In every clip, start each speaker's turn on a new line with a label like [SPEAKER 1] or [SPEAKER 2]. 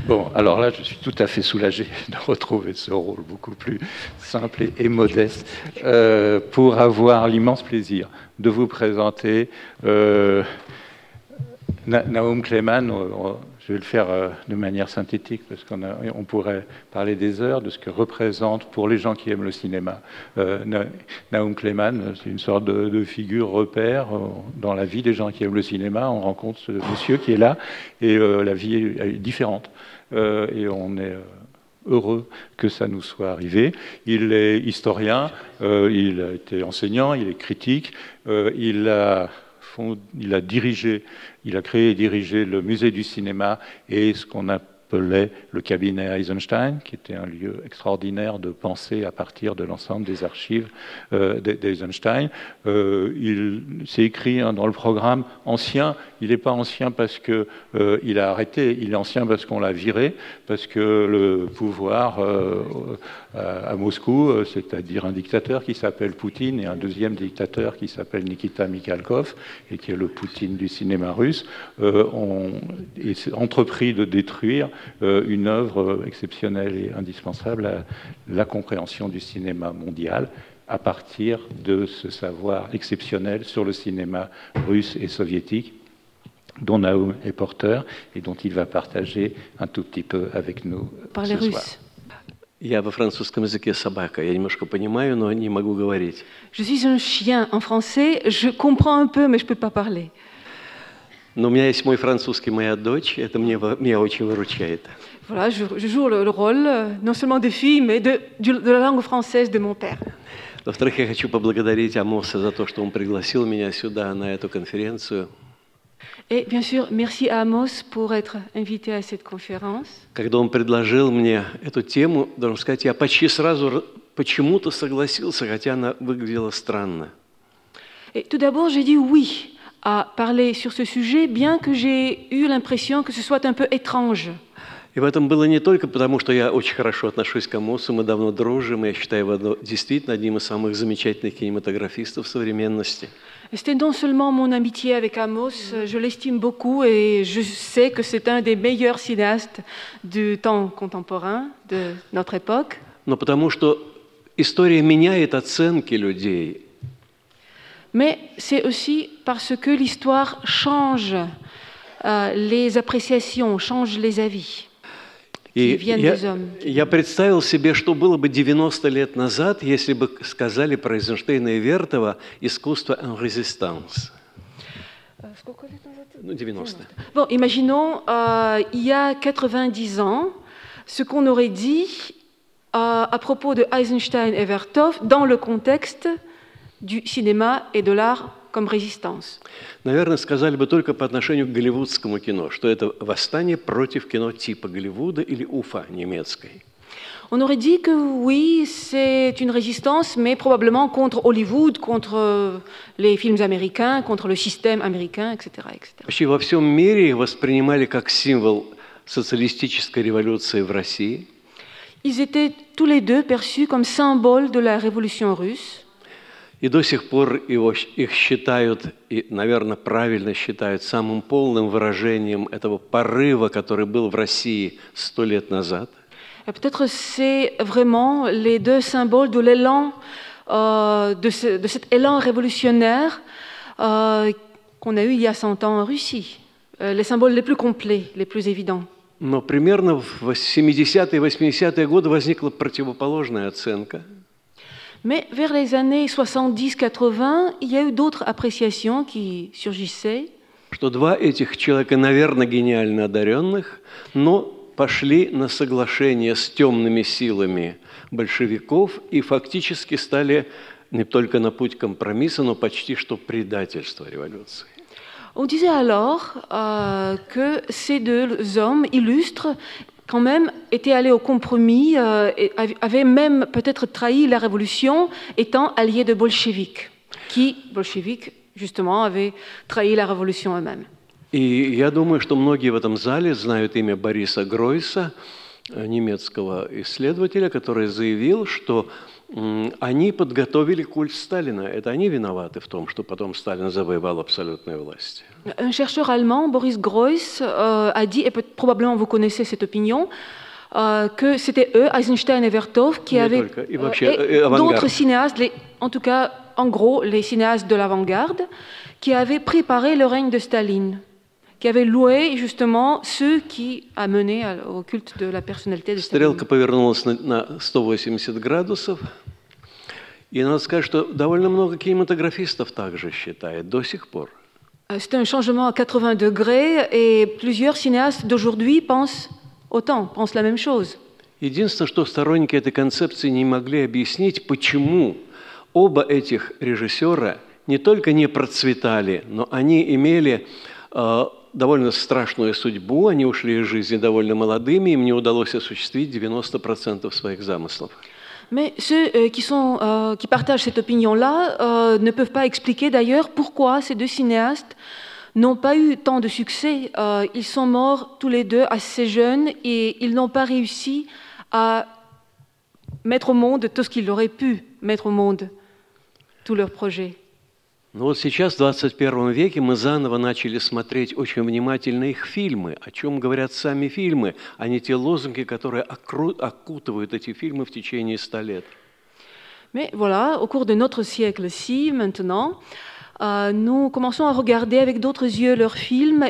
[SPEAKER 1] Bon, alors là, je suis tout à fait soulagé de retrouver ce rôle beaucoup plus simple et modeste pour avoir l'immense plaisir de vous présenter Naum Kleman. Je vais le faire de manière synthétique parce qu'on pourrait parler des heures de ce que représente pour les gens qui aiment le cinéma. Naum Kleman, c'est une sorte de figure repère dans la vie des gens qui aiment le cinéma. On rencontre ce monsieur qui est là et la vie est différente. Et on est heureux que ça nous soit arrivé. Il est historien, il a été enseignant, il est critique, il a créé et dirigé le musée du cinéma et ce qu'on appelait le cabinet Eisenstein, qui était un lieu extraordinaire de pensée à partir de l'ensemble des archives d'Eisenstein. Il s'est écrit dans le programme ancien. Il n'est pas ancien parce qu'il a arrêté, il est ancien parce qu'on l'a viré, parce que le pouvoir à Moscou, c'est-à-dire un dictateur qui s'appelle Poutine et un deuxième dictateur qui s'appelle Nikita Mikhalkov, et qui est le Poutine du cinéma russe, ont entrepris de détruire une œuvre exceptionnelle et indispensable à la compréhension du cinéma mondial, à partir de ce savoir exceptionnel sur le cinéma russe et soviétique, dont Naum est porteur et dont il va partager un tout petit peu avec nous ce soir.
[SPEAKER 2] Я во французском языке собака. Я немножко понимаю, но не могу говорить.
[SPEAKER 3] Je suis un chien en français. Je comprends un peu, mais je peux pas parler.
[SPEAKER 2] Но у меня есть мой французский, моя дочь. Это меня очень выручает.
[SPEAKER 3] Voilà, je joue le rôle non seulement de fille, mais de la langue française de mon père.
[SPEAKER 2] Во-вторых, я хочу поблагодарить Амоса за то, что он пригласил меня сюда на эту конференцию.
[SPEAKER 3] Et bien sûr, merci à Amos pour être invité à cette conférence.
[SPEAKER 2] Когда он предложил мне эту тему, должен сказать, я почти сразу почему-то согласился, хотя она выглядела странно.
[SPEAKER 3] Et tout d'abord, j'ai dit oui à parler sur ce sujet, bien que j'ai eu l'impression que ce soit un peu étrange.
[SPEAKER 2] И в этом было не только потому, что я очень хорошо отношусь к Амосу, мы давно дружим, и я считаю его действительно одним из самых замечательных кинематографистов современности.
[SPEAKER 3] C'était non seulement mon amitié avec Amos, je l'estime beaucoup et je sais que c'est un des meilleurs cinéastes du temps contemporain, de notre époque.
[SPEAKER 2] Но потому что история меняет оценки людей.
[SPEAKER 3] Mais c'est aussi parce que l'histoire change les appréciations, change les avis.
[SPEAKER 2] И я представил себе, что было бы 90 лет назад, если бы сказали про Эйзенштейна и Вертова «Искусство en résistance». 90.
[SPEAKER 3] Bon, imaginons, il y a 90 ans, ce qu'on aurait dit à propos de Eisenstein et Vertov dans le contexte du cinéma et de l'art comme résistance.
[SPEAKER 2] Наверное, сказали бы только по отношению к голливудскому кино, что это восстание против кино типа Голливуда или Уфа немецкой.
[SPEAKER 3] On aurait dit que oui, c'est une résistance, mais probablement contre Hollywood, contre les films américains, contre le système américain, etc., etc.
[SPEAKER 2] Вообще во всем мире их воспринимали как символ социалистической революции в России.
[SPEAKER 3] Ils étaient tous les deux perçus comme symbole de la révolution russe.
[SPEAKER 2] И до сих пор их считают, и, наверное, правильно считают, самым полным выражением этого порыва, который был в России 100 лет назад.
[SPEAKER 3] Peut-être c'est vraiment les deux symboles de l'élan, de cet élan révolutionnaire qu'on a eu il y a 100 ans en Russie. Les symboles les plus complets, les plus évidents.
[SPEAKER 2] Но примерно в 70-е и 80-е годы возникла противоположная оценка.
[SPEAKER 3] Mais vers les années 70-80, il y a eu d'autres appréciations qui surgissaient.
[SPEAKER 2] Что два этих человека, наверное, гениально одаренных, но пошли на соглашение с темными силами большевиков и фактически стали не только на путь компромисса, но почти что предательства революции.
[SPEAKER 3] On disait alors que ces deux hommes illustres quand même étaient allés au compromis et avaient même peut-être trahi la révolution étant alliés de bolcheviks, qui, bolcheviks, justement, avaient trahi la révolution eux-mêmes.
[SPEAKER 2] И я думаю, что многие в этом зале знают имя Бориса Гройса, немецкого исследователя, который заявил, что они подготовили культ Сталина. Это они виноваты в том, что потом Сталин завоевал абсолютную власть.
[SPEAKER 3] Un chercheur allemand, Boris Groys, a dit, et probablement vous connaissez cette opinion, que c'était eux, Eisenstein et Vertov, qui avaient d'autres cinéastes, en tout cas, en gros, les cinéastes de l'avant-garde, qui avaient préparé le règne de Staline, qui avaient loué justement ceux qui a mené au culte de la personnalité de Staline.
[SPEAKER 2] Стрелка повернулась на 180 градусов, и надо сказать, что довольно много кинематографистов также считают до сих пор.
[SPEAKER 3] C'est un changement à 80 degrés, et plusieurs cinéastes d'aujourd'hui pensent la même chose.
[SPEAKER 2] Единственное, что сторонники этой концепции не могли объяснить, почему оба этих режиссера не только не процветали, но они имели довольно страшную судьбу, они ушли из жизни довольно молодыми, им не удалось осуществить 90% своих замыслов.
[SPEAKER 3] Mais ceux qui partagent cette opinion-là ne peuvent pas expliquer d'ailleurs pourquoi ces deux cinéastes n'ont pas eu tant de succès. Ils sont morts tous les deux assez jeunes et ils n'ont pas réussi à mettre au monde tout ce qu'ils auraient pu mettre au monde, tous leurs projets.
[SPEAKER 2] Но вот сейчас, в 21 веке, мы заново начали смотреть очень внимательно их фильмы, о чем говорят сами фильмы, а не те лозунги, которые окутывают эти фильмы в течение 100 лет.
[SPEAKER 3] Mais voilà, au cours de notre siècle-ci, maintenant, nous commençons à regarder avec d'autres yeux leurs films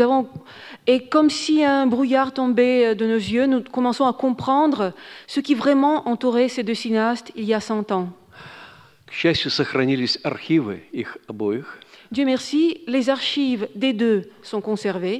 [SPEAKER 3] et comme si un brouillard tombait de nos yeux, nous commençons à comprendre ce qui vraiment entourait ces deux cinéastes il y a 100 ans.
[SPEAKER 2] К счастью, сохранились архивы их обоих.
[SPEAKER 3] Dieu merci, les archives des deux sont conservées.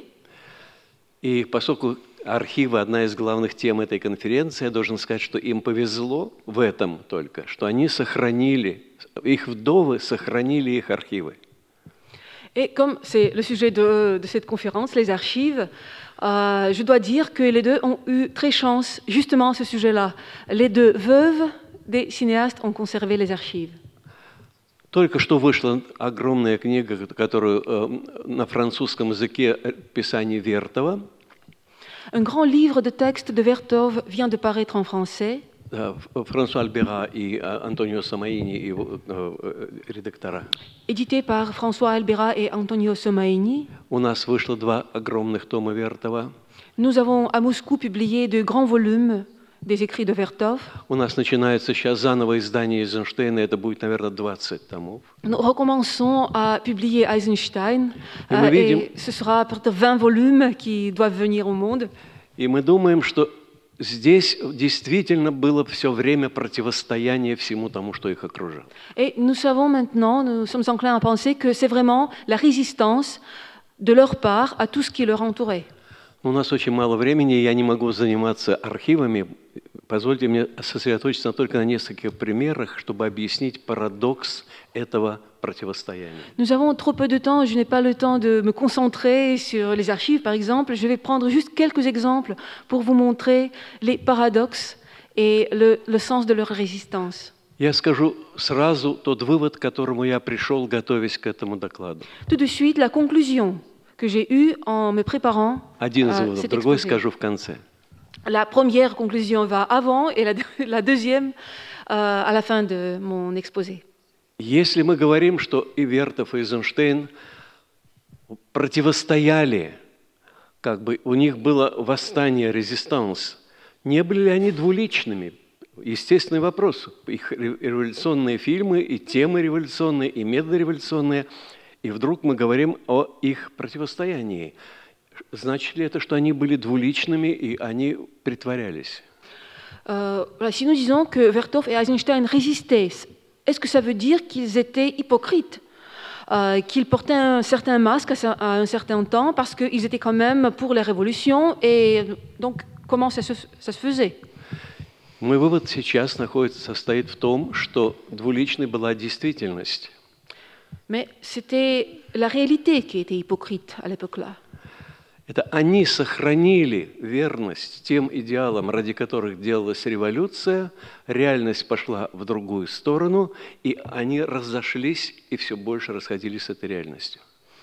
[SPEAKER 2] И поскольку архивы – одна из главных тем этой конференции, я должен сказать, что им повезло в этом только, что они сохранили, их вдовы сохранили их архивы.
[SPEAKER 3] Et comme c'est le sujet de cette conférence, les archives, je dois dire que les deux ont eu très chance justement à ce sujet-là. Les deux veuves des cinéastes ont conservé les archives.
[SPEAKER 2] Только что вышла огромная книга, которую на французском языке писание Вертова.
[SPEAKER 3] Un grand livre de texte de Vertov vient de paraître en français.
[SPEAKER 2] Франсуа Альбера и Антонио Сомаини, его редактора.
[SPEAKER 3] Édité par François Albera et Antonio Somaini.
[SPEAKER 2] У нас вышло 2 огромных тома Вертова.
[SPEAKER 3] Nous avons à Moscou publié de grands volumes des écrits de Vertov.
[SPEAKER 2] У нас начинается сейчас заново издание Эйзенштейна, это будет, наверное, 20 томов.
[SPEAKER 3] Nous recommençons à publier Eisenstein, et ce sera peut-être 20 volumes qui doivent venir au monde.
[SPEAKER 2] И мы думаем, что здесь действительно было все время противостояние всему тому, что их окружало.
[SPEAKER 3] Et nous savons maintenant, nous sommes enclins à penser que c'est vraiment la résistance de leur part à tout ce qui leur entourait.
[SPEAKER 2] У нас очень мало времени, я не могу заниматься архивами. Позвольте мне сосредоточиться только на нескольких примерах, чтобы объяснить парадокс этого противостояния.
[SPEAKER 3] Nous avons trop peu de temps, je n'ai pas le temps de me concentrer sur les archives, par exemple. Je vais prendre juste quelques exemples pour vous montrer les paradoxes et le sens de leur résistance.
[SPEAKER 2] Я скажу сразу тот вывод, к которому я пришел, готовясь к этому докладу.
[SPEAKER 3] Tout de suite, la conclusion que j'ai eue en me préparant
[SPEAKER 2] Один из выводов, другой скажу в конце.
[SPEAKER 3] La première conclusion va avant et la deuxième à la fin de mon exposé.
[SPEAKER 2] Если мы говорим, что и Вертов, и Эйзенштейн противостояли, как бы у них было восстание, резистанс, не были ли они двуличными? Естественный вопрос. Их революционные фильмы, и темы революционные, и методы революционные, и вдруг мы говорим о их противостоянии. Значит ли это, что они были двуличными и они притворялись?
[SPEAKER 3] Si nous disons que Vertov et Eisenstein résistaient, est-ce que ça veut dire qu'ils étaient hypocrites, qu'ils portaient un certain masque à un certain temps parce qu'ils étaient quand même pour les révolutions et donc comment ça se faisait?
[SPEAKER 2] Мой вывод сейчас состоит в том, что двуличной была действительность.
[SPEAKER 3] Mais c'était la réalité qui était hypocrite à l'époque-là.
[SPEAKER 2] Это они сохранили верность тем идеалам, ради которых делалась революция, реальность пошла в другую сторону, и они разошлись и все больше расходились с этой реальностью.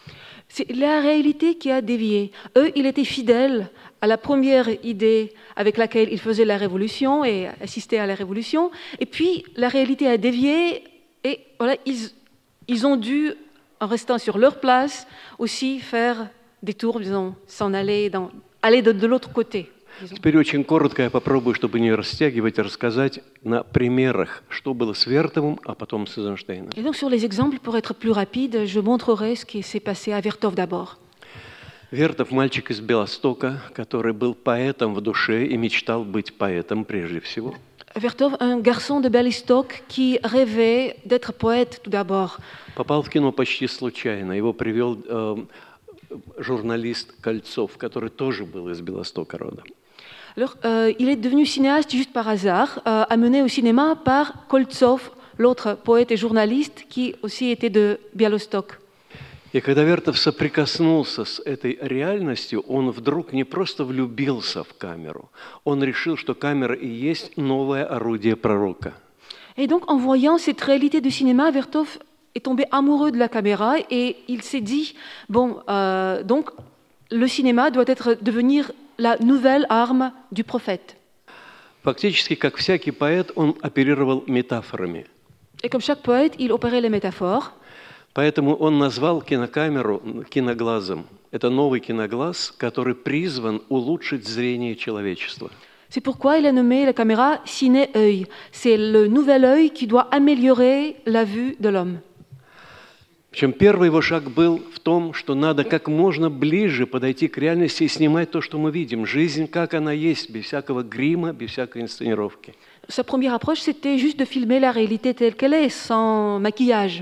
[SPEAKER 3] C'est la réalité qui a dévié. Eux, ils étaient fidèles à la première idée avec laquelle ils faisaient la révolution et assistaient à la révolution. Et puis, la réalité a dévié et voilà, ils ont dû, en restant sur leur place, aussi faire des tours, disons, s'en aller, aller de l'autre côté.
[SPEAKER 2] Теперь очень коротко я попробую, чтобы не растягивать, рассказать на примерах, что было с Вертовым, а потом с Эйзенштейном.
[SPEAKER 3] Et donc, sur les exemples, pour être plus rapide, je montrerai ce qui s'est passé à Vertov d'abord.
[SPEAKER 2] Вертов – мальчик из Белостока, который был поэтом в душе и мечтал быть поэтом прежде всего.
[SPEAKER 3] Vertov, un garçon de Bialystok qui rêvait d'être poète tout d'abord.
[SPEAKER 2] Попал в кино почти случайно. Его привел журналист Кольцов, который тоже был из Белостока родом.
[SPEAKER 3] Alors, il est devenu cinéaste juste par hasard, amené au cinéma par Koltsov, l'autre poète et journaliste qui aussi était de Bialystok.
[SPEAKER 2] И когда Вертов соприкоснулся с этой реальностью, он вдруг не просто влюбился в камеру, он решил, что камера и есть новое орудие пророка.
[SPEAKER 3] Et donc, en voyant cette réalité du cinéma, Vertov est tombé amoureux de la caméra et il s'est dit, bon, donc, le cinéma doit devenir la nouvelle arme du prophète.
[SPEAKER 2] Фактически, как всякий поэт, он оперировал метафорами.
[SPEAKER 3] Et comme chaque poète, il opérait les métaphores.
[SPEAKER 2] Поэтому он назвал кинокамеру киноглазом. Это новый киноглаз, который призван улучшить зрение человечества.
[SPEAKER 3] C'est pourquoi il a nommé la caméra ciné-œil. C'est le nouvel œil qui doit améliorer la vue de l'homme.
[SPEAKER 2] Причем первый его шаг был в том, что надо как можно ближе подойти к реальности и снимать то, что мы видим. Жизнь, как она есть, без всякого грима, без всякой инсценировки.
[SPEAKER 3] Sa première approche, c'était juste de filmer la réalité telle qu'elle est, sans maquillage.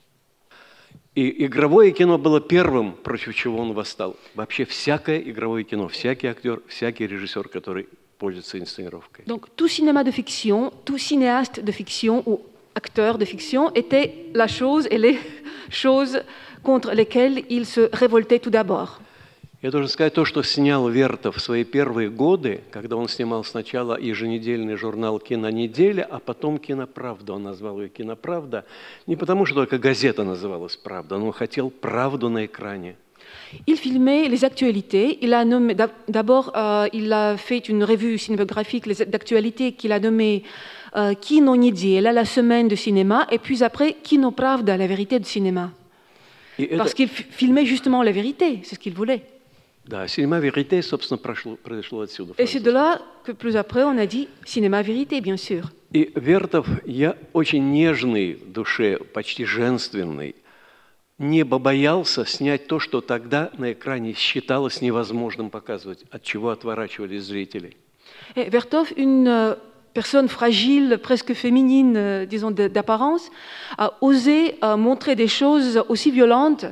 [SPEAKER 2] И игровое кино было первым, против чего он восстал. Вообще всякое игровое кино, всякий актер, всякий режиссер, который пользуется инсценировкой.
[SPEAKER 3] Donc tout cinéma de fiction, tout cinéaste de fiction ou acteur de fiction était la chose et les choses contre lesquelles il se révoltait tout d'abord.
[SPEAKER 2] Я должен сказать, то, что снял Вертов в свои первые годы, когда он снимал сначала еженедельный журнал «Кинонеделя», а потом «Киноправда». Он назвал ее «Киноправда» не потому, что только газета называлась «Правда», но он хотел правду на экране.
[SPEAKER 3] Il filmait les actualités. Il a nommé, d'abord, il a fait une revue cinématographique d'actualités qu'il a nommée Kino Nedelia, la semaine de cinéma, et puis après Kino Pravda, la vérité du cinéma. Parce qu'il filmait justement la vérité, c'est ce qu'il voulait.
[SPEAKER 2] Да, cinéma-vérité, собственно, произошло отсюда.
[SPEAKER 3] Et c'est de là que plus après on a dit cinéma-vérité, bien sûr.
[SPEAKER 2] И Вертов, я очень нежный в душе, почти женственный, не побоялся снять то, что тогда на экране считалось невозможным показывать, от чего отворачивались зрители.
[SPEAKER 3] Et Vertov, une personne fragile, presque féminine, disons d'apparence, a osé montrer des choses aussi violentes,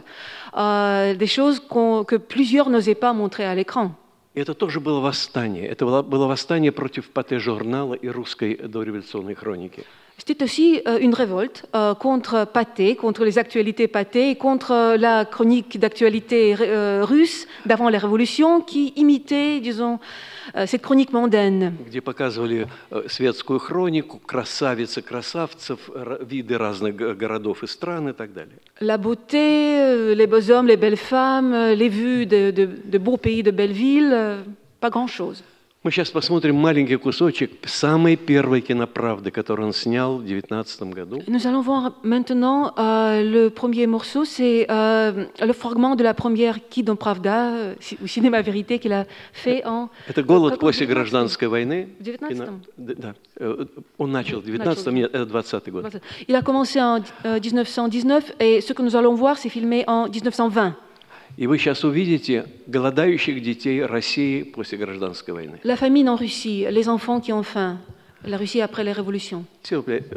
[SPEAKER 3] des choses que plusieurs n'osaient pas montrer à l'écran.
[SPEAKER 2] И это тоже было восстание. Это было восстание против Патэ-журнала и русской дореволюционной хроники.
[SPEAKER 3] C'était aussi une révolte contre Pathé, contre les actualités Pathé et contre la chronique d'actualité russe d'avant la Révolution qui imitait, disons, cette chronique mondaine.
[SPEAKER 2] Где показывали светскую хронику, красавиц и красавцев, виды разных городов и стран и так далее.
[SPEAKER 3] La beauté, les beaux hommes, les belles femmes, les vues de beaux pays, de belles villes, pas grand-chose.
[SPEAKER 2] Мы сейчас посмотрим маленький кусочек самой первой киноправды, которую он снял в 19 году.
[SPEAKER 3] Nous allons voir maintenant le premier morceau, c'est le fragment de la première Kino Pravda, ou Cinéma Vérité, qu'il a fait en...
[SPEAKER 2] Это голод после гражданской войны.
[SPEAKER 3] В 19-м?
[SPEAKER 2] Да, он начал в 19-м, нет, это 20-й год.
[SPEAKER 3] Il a commencé en 1919, et ce que nous allons voir, c'est filmé en 1920.
[SPEAKER 2] И вы сейчас увидите голодающих детей России после гражданской войны.
[SPEAKER 3] La famine en Russie, les enfants qui ont faim, la Russie après les révolutions.
[SPEAKER 2] S'il vous plaît.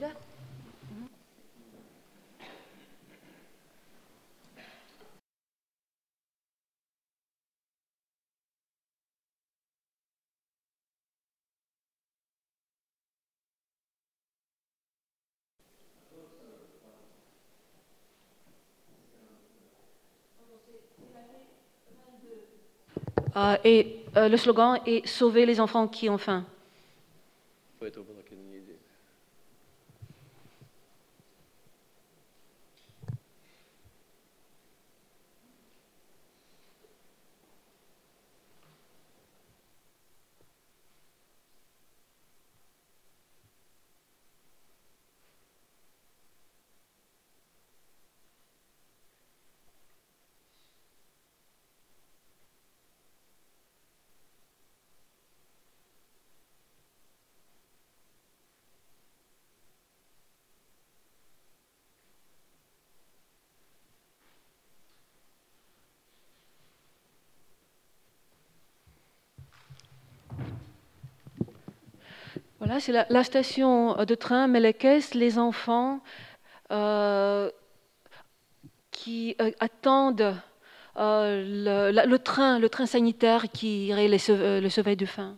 [SPEAKER 3] Et le slogan est « Sauver les enfants qui ont faim ». Voilà, c'est la station de train Mélekès, les enfants qui attendent le train sanitaire qui irait les sauver de faim.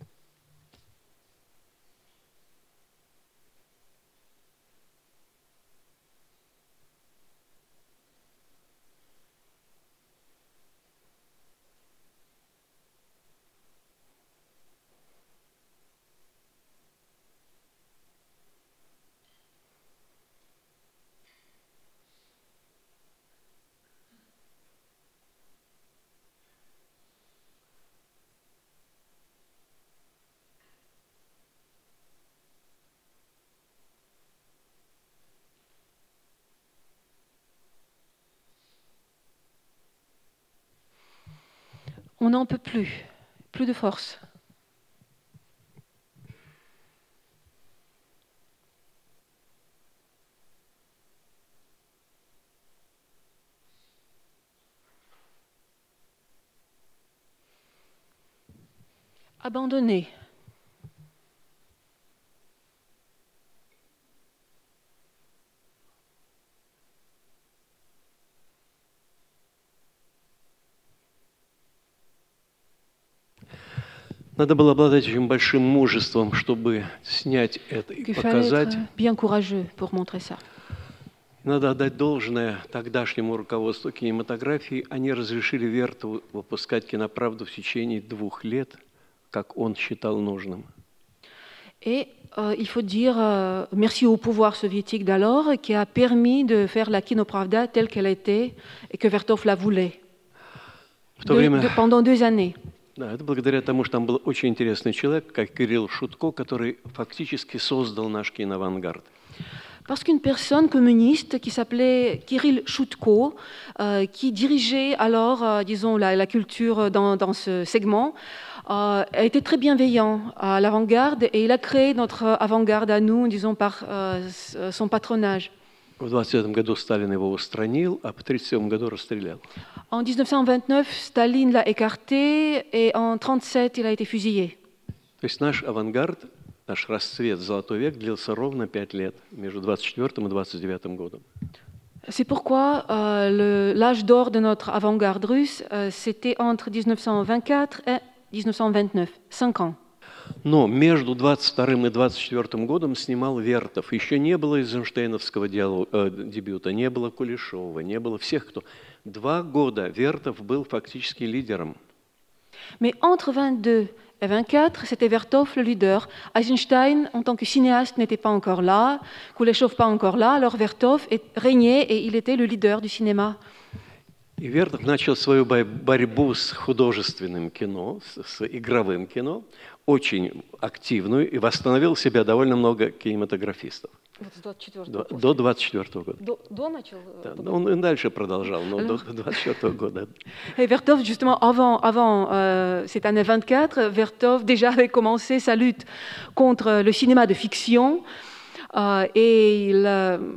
[SPEAKER 3] On n'en peut plus de force. Abandonné.
[SPEAKER 2] Надо было обладать очень большим мужеством, чтобы снять это и
[SPEAKER 3] Il fallait
[SPEAKER 2] показать.
[SPEAKER 3] être bien courageux pour montrer ça.
[SPEAKER 2] Надо отдать должное тогдашнему руководству кинематографии. Они разрешили Вертову выпускать «Киноправду» в течение 2 лет, как он считал нужным.
[SPEAKER 3] Et il faut dire merci au pouvoir soviétique d'alors qui a permis de faire la Kinopravda telle qu'elle était et que Vertov la voulait pendant 2 années.
[SPEAKER 2] Да, это благодаря тому, что там был очень интересный человек, как Кирилл Шутко, который фактически создал наш киноавангард.
[SPEAKER 3] Parce qu'une personne communiste qui s'appelait Kirill Shutko, qui dirigeait alors, disons, la culture dans ce segment, a été très bienveillant à l'avant-garde et il a créé notre avant-garde à nous, disons, par son patronage.
[SPEAKER 2] В 1929 году Сталин его устранил, а в 1937 году расстрелял.
[SPEAKER 3] En 1929, Staline l'a écarté et en 1937, il a été fusillé.
[SPEAKER 2] То есть наш авангард, наш расцвет, золотой век длился ровно 5 лет, между 24 и 29 годом.
[SPEAKER 3] C'est pourquoi l'âge d'or de notre avant-garde russe, c'était entre 1924 et 1929, 5 ans.
[SPEAKER 2] Но между 22 и 24 годом снимал Вертов. Еще не было эйзенштейновского дебюта, не было Кулешова, не было всех, кто... 2 года Вертов был фактически лидером.
[SPEAKER 3] Mais entre 22 et 24, c'était Vertov le leader. Eisenstein, en tant que cinéaste, n'était pas encore là, Kuleshov pas encore là, alors Vertov régnait et il était le leader du cinéma.
[SPEAKER 2] И Вертов начал свою борьбу с художественным кино, с игровым кино, очень активную, и восстановил себя довольно много кинематографистов. До 24 года.
[SPEAKER 3] До начал?
[SPEAKER 2] Да, он и дальше продолжал, но до 24 года.
[SPEAKER 3] Et Vertov, justement, avant cette année 24, Vertov déjà avait commencé sa lutte contre le cinéma de fiction et il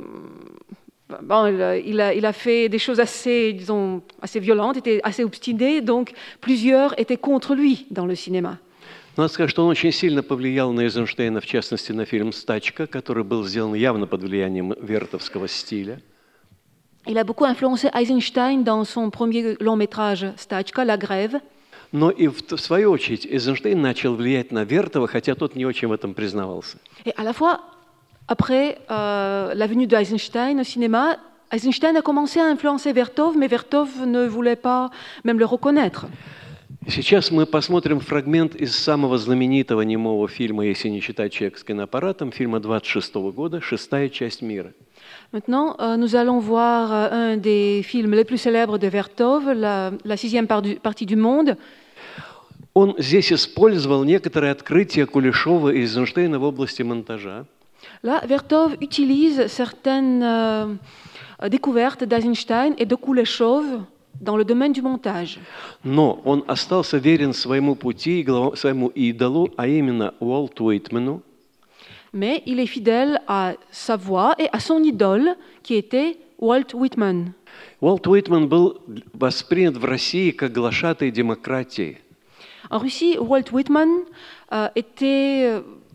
[SPEAKER 3] a fait des choses assez, disons, assez violentes, était assez obstiné, donc plusieurs étaient contre lui dans le cinéma.
[SPEAKER 2] Надо сказать, что он очень сильно повлиял на Эйзенштейна, в частности, на фильм «Стачка», который был сделан явно под влиянием вертовского стиля.
[SPEAKER 3] Il a beaucoup influencé Eisenstein dans son premier long-métrage «Stachka», «La grève».
[SPEAKER 2] Но и в свою очередь Эйзенштейн начал влиять на Вертова, хотя тот не очень в этом признавался.
[SPEAKER 3] Et à la fois, après la venue d'Eisenstein au cinéma, Eisenstein a commencé à influencer Vertov, mais Vertov ne voulait pas même le reconnaître.
[SPEAKER 2] Сейчас мы посмотрим фрагмент из самого знаменитого немого фильма, если не считать «Человек с киноаппаратом», фильма 26 года «Шестая часть мира».
[SPEAKER 3] Maintenant, nous allons voir un des films les plus célèbres de Vertov, la 6e partie du monde.
[SPEAKER 2] Он здесь использовал некоторые открытия Кулешова и Эйзенштейна в области монтажа.
[SPEAKER 3] Là, Vertov utilise certaines découvertes d'Eisenstein et de Kuleshov dans le domaine du montage.
[SPEAKER 2] Но он остался верен своему пути, своему идолу, а именно Уолту Уитмену.
[SPEAKER 3] Mais il est fidèle à sa voix et à son idole, qui était Walt Whitman.
[SPEAKER 2] Уолт Уитмен был воспринят в России как глашатай демократии.
[SPEAKER 3] En Russie, Walt Whitman était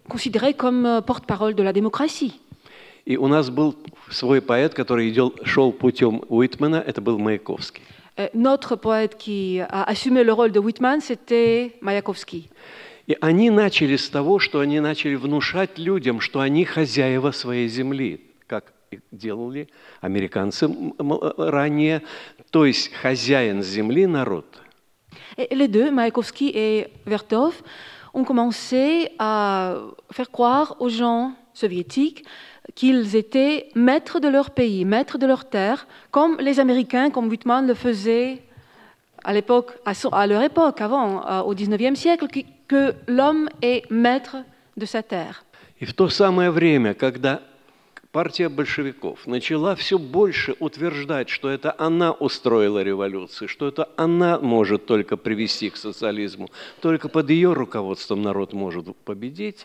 [SPEAKER 3] considéré comme porte-parole de la démocratie.
[SPEAKER 2] И у нас был свой поэт, который шел путем Уитмена, это был Маяковский.
[SPEAKER 3] Notre poète qui a assumé le rôle de Whitman, c'était Mayakovsky.
[SPEAKER 2] И они начали с того, что они начали внушать людям, что они хозяева своей земли, как делали американцы ранее, то есть хозяин земли – народ.
[SPEAKER 3] Et les deux, Mayakovsky et Vertov, ont commencé à faire croire aux gens soviétiques qu'ils étaient maîtres de leur pays, maîtres de leur terre, comme les Américains, comme Whitman le faisait à l'époque, à leur époque, avant, au XIXe siècle, que l'homme est maître de sa terre.
[SPEAKER 2] И в то самое время, когда партия большевиков начала все больше утверждать, что это она устроила революцию, что это она может только привести к социализму, только под ее руководством народ может победить,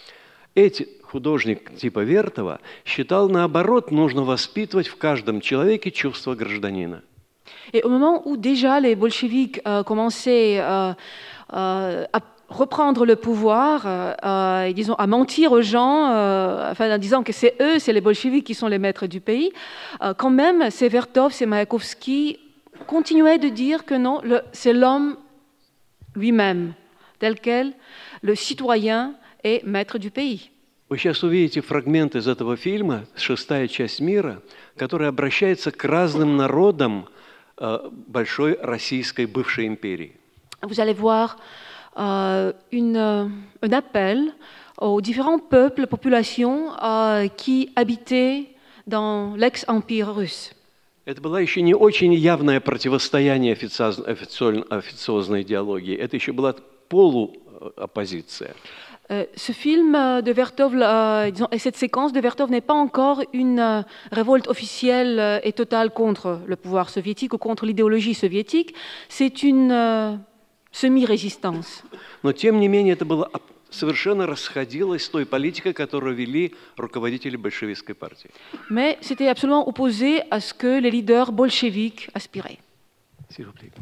[SPEAKER 2] художник типа Вертова считал, наоборот, нужно воспитывать в каждом человеке чувство гражданина.
[SPEAKER 3] Et au moment où déjà les bolcheviks commençaient à reprendre le pouvoir, et disons, à mentir aux gens, en disant que c'est eux, c'est les bolcheviks qui sont les maîtres du pays, quand même, c'est Vertov, c'est Mayakovsky continuaient de dire que non, c'est l'homme lui-même, tel quel, le citoyen est maître du pays.
[SPEAKER 2] Вы сейчас увидите фрагмент из этого фильма, «Шестая часть мира», который обращается к разным народам большой российской бывшей империи.
[SPEAKER 3] Vous allez voir un appel aux différents peuples, populations qui habitaient dans l'ex-empire russe.
[SPEAKER 2] Это было еще не очень явное противостояние официозной идеологии, это еще была полуоппозиция.
[SPEAKER 3] Ce film de Vertov, disons, et cette séquence de Vertov n'est pas encore une révolte officielle et totale contre le pouvoir soviétique ou contre l'idéologie soviétique, c'est une semi-résistance.
[SPEAKER 2] Но тем не менее это было совершенно расходилось с той политикой, которую вели руководители большевистской партии.
[SPEAKER 3] Mais c'était absolument opposé à ce que les leaders bolcheviques aspiraient.
[SPEAKER 2] S'il vous plaît.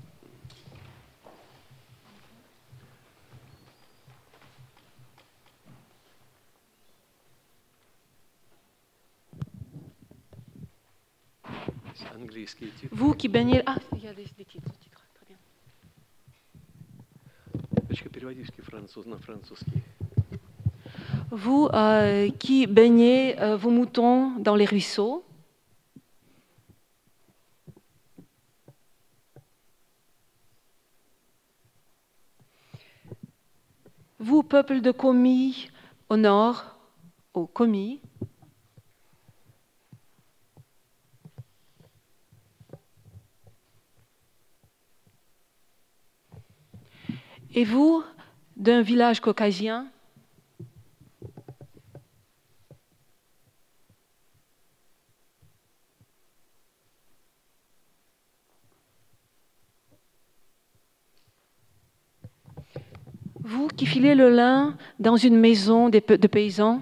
[SPEAKER 3] Vous qui baignez... Ah, il y a des titres. Très bien. Vous qui baignez vos moutons dans les ruisseaux, vous, peuple de Komi, au nord, au Komi, et vous, d'un village caucasien, vous qui filez le lin dans une maison de paysans,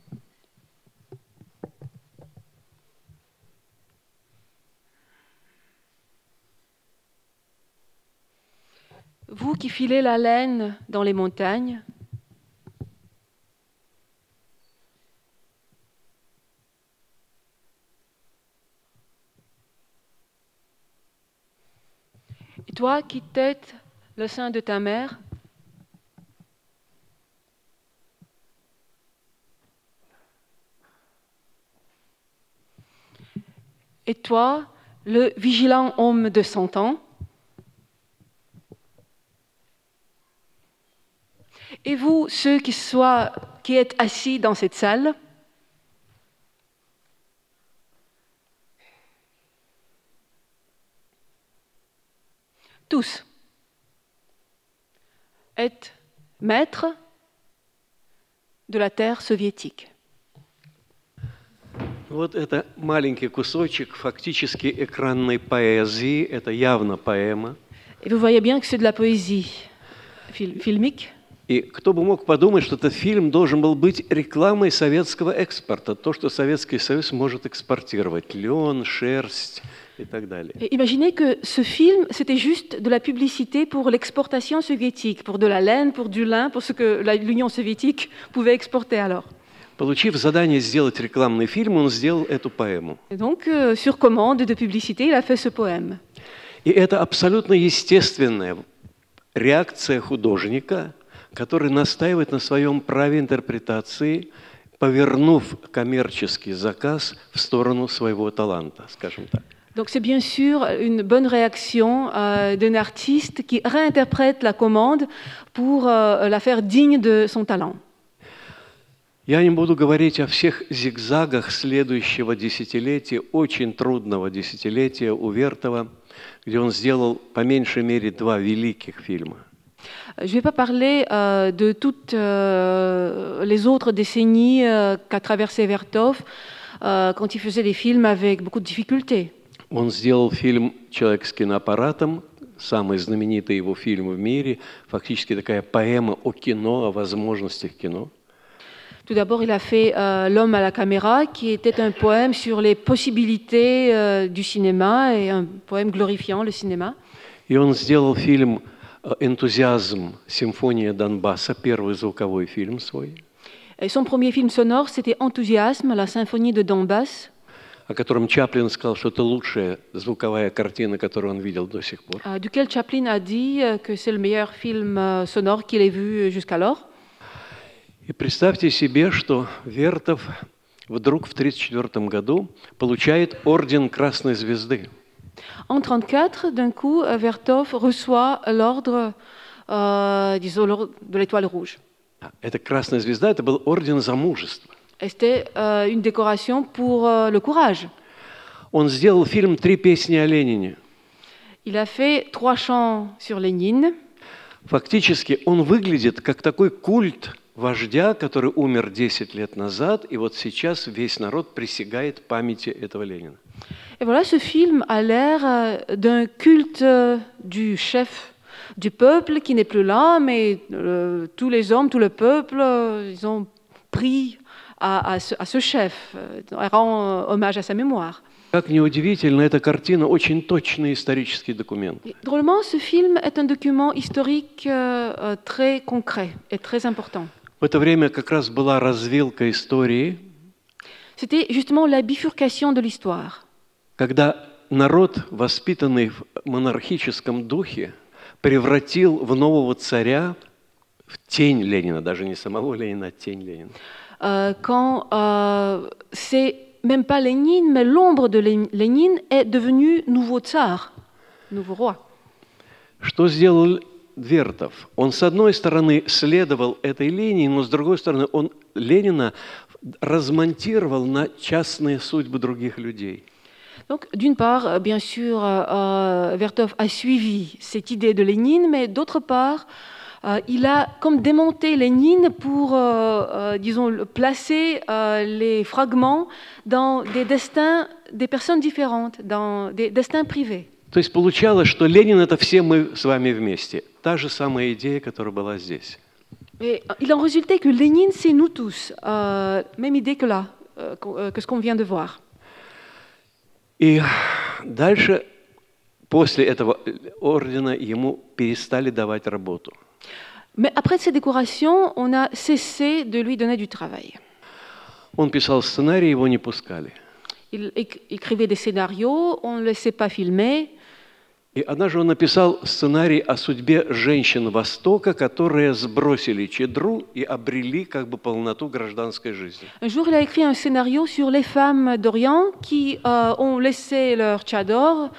[SPEAKER 3] vous qui filez la laine dans les montagnes, et toi qui têtes le sein de ta mère, et toi, le vigilant homme de 100 ans, et vous, ceux qui êtes assis dans cette salle, tous êtes maîtres de la terre soviétique.
[SPEAKER 2] Вот это маленький кусочек фактически экранной поэзии, это явно поэма.
[SPEAKER 3] Et vous voyez bien que c'est de la poésie filmique.
[SPEAKER 2] И кто бы мог подумать, что этот фильм должен был быть рекламой советского экспорта, то, что Советский Союз может экспортировать: лен, шерсть, и так далее.
[SPEAKER 3] Et imaginez que ce film, c'était juste de la publicité pour l'exportation soviétique, pour de la laine, pour du lin, pour ce que l'Union soviétique pouvait exporter alors.
[SPEAKER 2] Получив задание сделать рекламный фильм, он сделал эту поэму.
[SPEAKER 3] Et donc, sur commande de publicité, il a fait ce poème.
[SPEAKER 2] И это абсолютно естественная реакция художника, который настаивает на своем праве интерпретации, повернув коммерческий заказ в сторону своего таланта, скажем так.
[SPEAKER 3] Donc c'est bien sûr une bonne réaction d'un artiste qui réinterprète la commande pour la faire digne de son talent.
[SPEAKER 2] Я не буду говорить о всех зигзагах следующего десятилетия, очень трудного десятилетия у Вертова, где он сделал по меньшей мере 2 великих фильма.
[SPEAKER 3] Je ne vais pas parler de toutes les autres décennies qu'a traversé Vertov quand il faisait des films avec beaucoup de difficultés.
[SPEAKER 2] Он сделал фильм «Человек с киноаппаратом», самый знаменитый его фильм в мире, фактически такая поэма о кино, о возможностях кино.
[SPEAKER 3] Tout d'abord, il a fait L'homme à la caméra, qui était un poème sur les possibilités du cinéma et un poème glorifiant le cinéma.
[SPEAKER 2] И он сделал фильм «Энтузиазм. Симфония Донбасса», первый звуковой фильм свой.
[SPEAKER 3] Et son premier film sonore, c'était Enthousiasme, la symphonie de Donbass,
[SPEAKER 2] о котором Чаплин сказал, что это лучшая звуковая картина, которую он видел до сих пор.
[SPEAKER 3] duquel Chaplin a dit que c'est le meilleur film sonore qu'il ait vu jusqu'alors.
[SPEAKER 2] И представьте себе, что Вертов вдруг в 1934 году получает орден Красной Звезды.
[SPEAKER 3] En 1934, d'un coup, Vertov reçoit l'ordre, disons, l'ordre de l'Étoile rouge.
[SPEAKER 2] Это Красная Звезда, это был орден за мужество.
[SPEAKER 3] Et c'était une décoration pour le courage.
[SPEAKER 2] Он сделал фильм «Три песни о Ленине».
[SPEAKER 3] Il a fait 3 chants sur Lénine.
[SPEAKER 2] Фактически он выглядит как такой культ вождя, который умер 10 лет назад, и вот сейчас весь народ присягает памяти этого Ленина.
[SPEAKER 3] Et voilà, ce film a l'air d'un culte du chef du peuple qui n'est plus là, mais tous les hommes, tout le peuple, ils ont pris à ce chef, rend hommage à sa mémoire.
[SPEAKER 2] Как неудивительно, эта картина очень точный исторический документ.
[SPEAKER 3] Et, drôlement, ce film est un document historique très concret et très important.
[SPEAKER 2] В это время как раз была развилка истории,
[SPEAKER 3] C'était justement la bifurcation de l'histoire.
[SPEAKER 2] когда народ, воспитанный в монархическом духе, превратил в нового царя в тень Ленина, даже не самого Ленина, а тень Ленина.
[SPEAKER 3] Quand c'est même pas Lénine, mais l'ombre de Lénine est devenu nouveau tsar, nouveau roi.
[SPEAKER 2] Что сделал Вертов? Он, с одной стороны, следовал этой линии, но, с другой стороны, он Ленина размонтировал на частные судьбы других людей.
[SPEAKER 3] Donc, d'une part, bien sûr, Vertov a suivi cette idée de Lénine, mais d'autre part, il a comme démonté Lénine pour, disons, placer les fragments dans des destins des personnes différentes, dans des destins privés.
[SPEAKER 2] То есть получалось, что Ленин – это все мы с вами вместе. Та же самая идея, которая была здесь.
[SPEAKER 3] Et il en résultait que Lénine, c'est nous tous, même idée que là, que ce qu'on vient de voir.
[SPEAKER 2] И дальше, после этого ордена, ему перестали давать работу.
[SPEAKER 3] Mais après ces décorations, on a cessé de lui donner du travail.
[SPEAKER 2] Он писал сценарий, его не пускали.
[SPEAKER 3] Il écrivait des scénarios, on ne laissait pas filmer.
[SPEAKER 2] И однажды он написал сценарий о судьбе женщин Востока, которые сбросили чедру и обрели как бы полноту гражданской жизни.
[SPEAKER 3] Un jour, il a écrit un scénario sur les femmes d'Orient qui ont laissé leur tchador,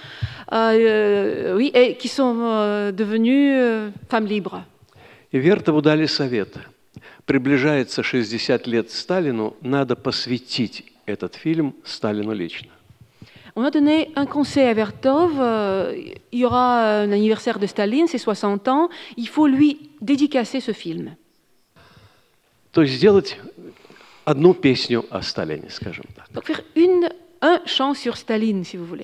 [SPEAKER 3] oui, et qui sont devenues femmes libres.
[SPEAKER 2] И Вертову дали совет. Приближается 60 лет Сталину, надо посвятить этот фильм Сталину лично.
[SPEAKER 3] On a donné un conseil à Vertov, il y aura un anniversaire de Staline, c'est 60 ans, il faut lui dédicacer ce film.
[SPEAKER 2] То есть сделать одну песню о Сталине, скажем так.
[SPEAKER 3] Donc faire un chant sur Staline, si vous voulez.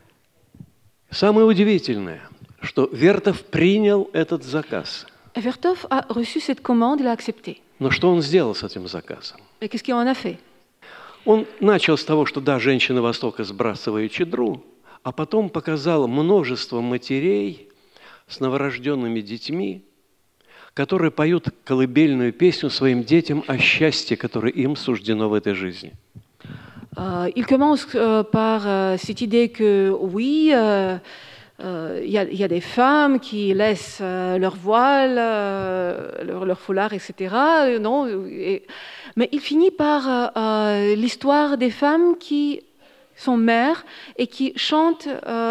[SPEAKER 2] Самое удивительное, что Вертов принял этот заказ.
[SPEAKER 3] Et Vertov a reçu cette commande, il a accepté.
[SPEAKER 2] Но что он сделал с этим заказом?
[SPEAKER 3] Et qu'est-ce qu'il en a fait?
[SPEAKER 2] Он начал с того, что да, женщины Востока сбрасывают чедру, а потом показал множество матерей с новорожденными детьми, которые поют колыбельную песню своим детям о счастье, которое им суждено в этой жизни.
[SPEAKER 3] Il commence par cette idée que oui, il y a des femmes qui laissent leur voile, leur foulard, etc. Non, mais il finit par l'histoire des femmes qui sont mères et qui chantent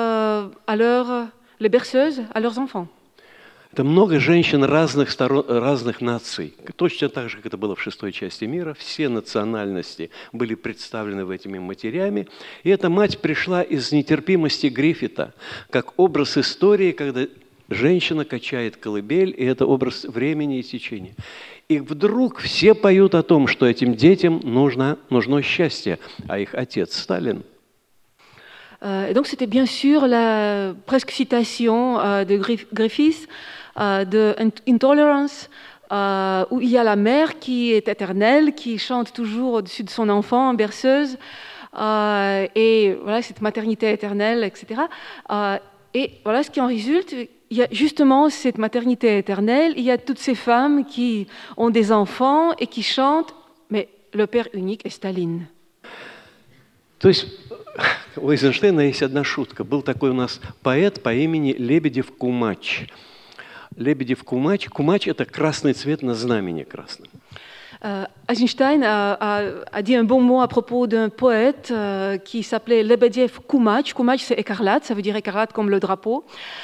[SPEAKER 3] les berceuses à leurs enfants.
[SPEAKER 2] Это много женщин разных сторон, разных наций. Точно так же, как это было в 6-й части мира. Все национальности были представлены этими матерями. И эта мать пришла из нетерпимости Гриффита, как образ истории, когда женщина качает колыбель, и это образ времени и течения. И вдруг все поют о том, что этим детям нужно счастье, а их отец Сталин.
[SPEAKER 3] Et donc c'était bien sûr la presque citation de Griffiths de Intolerance, où il y a la mère qui est éternelle, qui chante toujours au-dessus de son enfant en berceuse, et voilà cette maternité éternelle, etc. Et voilà ce qui en résulte. Il y a justement cette maternité éternelle, il y a toutes ces femmes qui ont des enfants et qui chantent, mais le père unique est Staline.
[SPEAKER 2] То есть у Эйзенштейна есть одна шутка. Был такой у нас поэт по имени Лебедев Кумач. Лебедев Кумач. Кумач – это красный цвет на знамени красном.
[SPEAKER 3] Eisenstein a dit un bon mot à propos d'un poète qui s'appelait Lebedev Kumach. Kumach, c'est écarlate, ça veut dire écarlate comme le drapeau.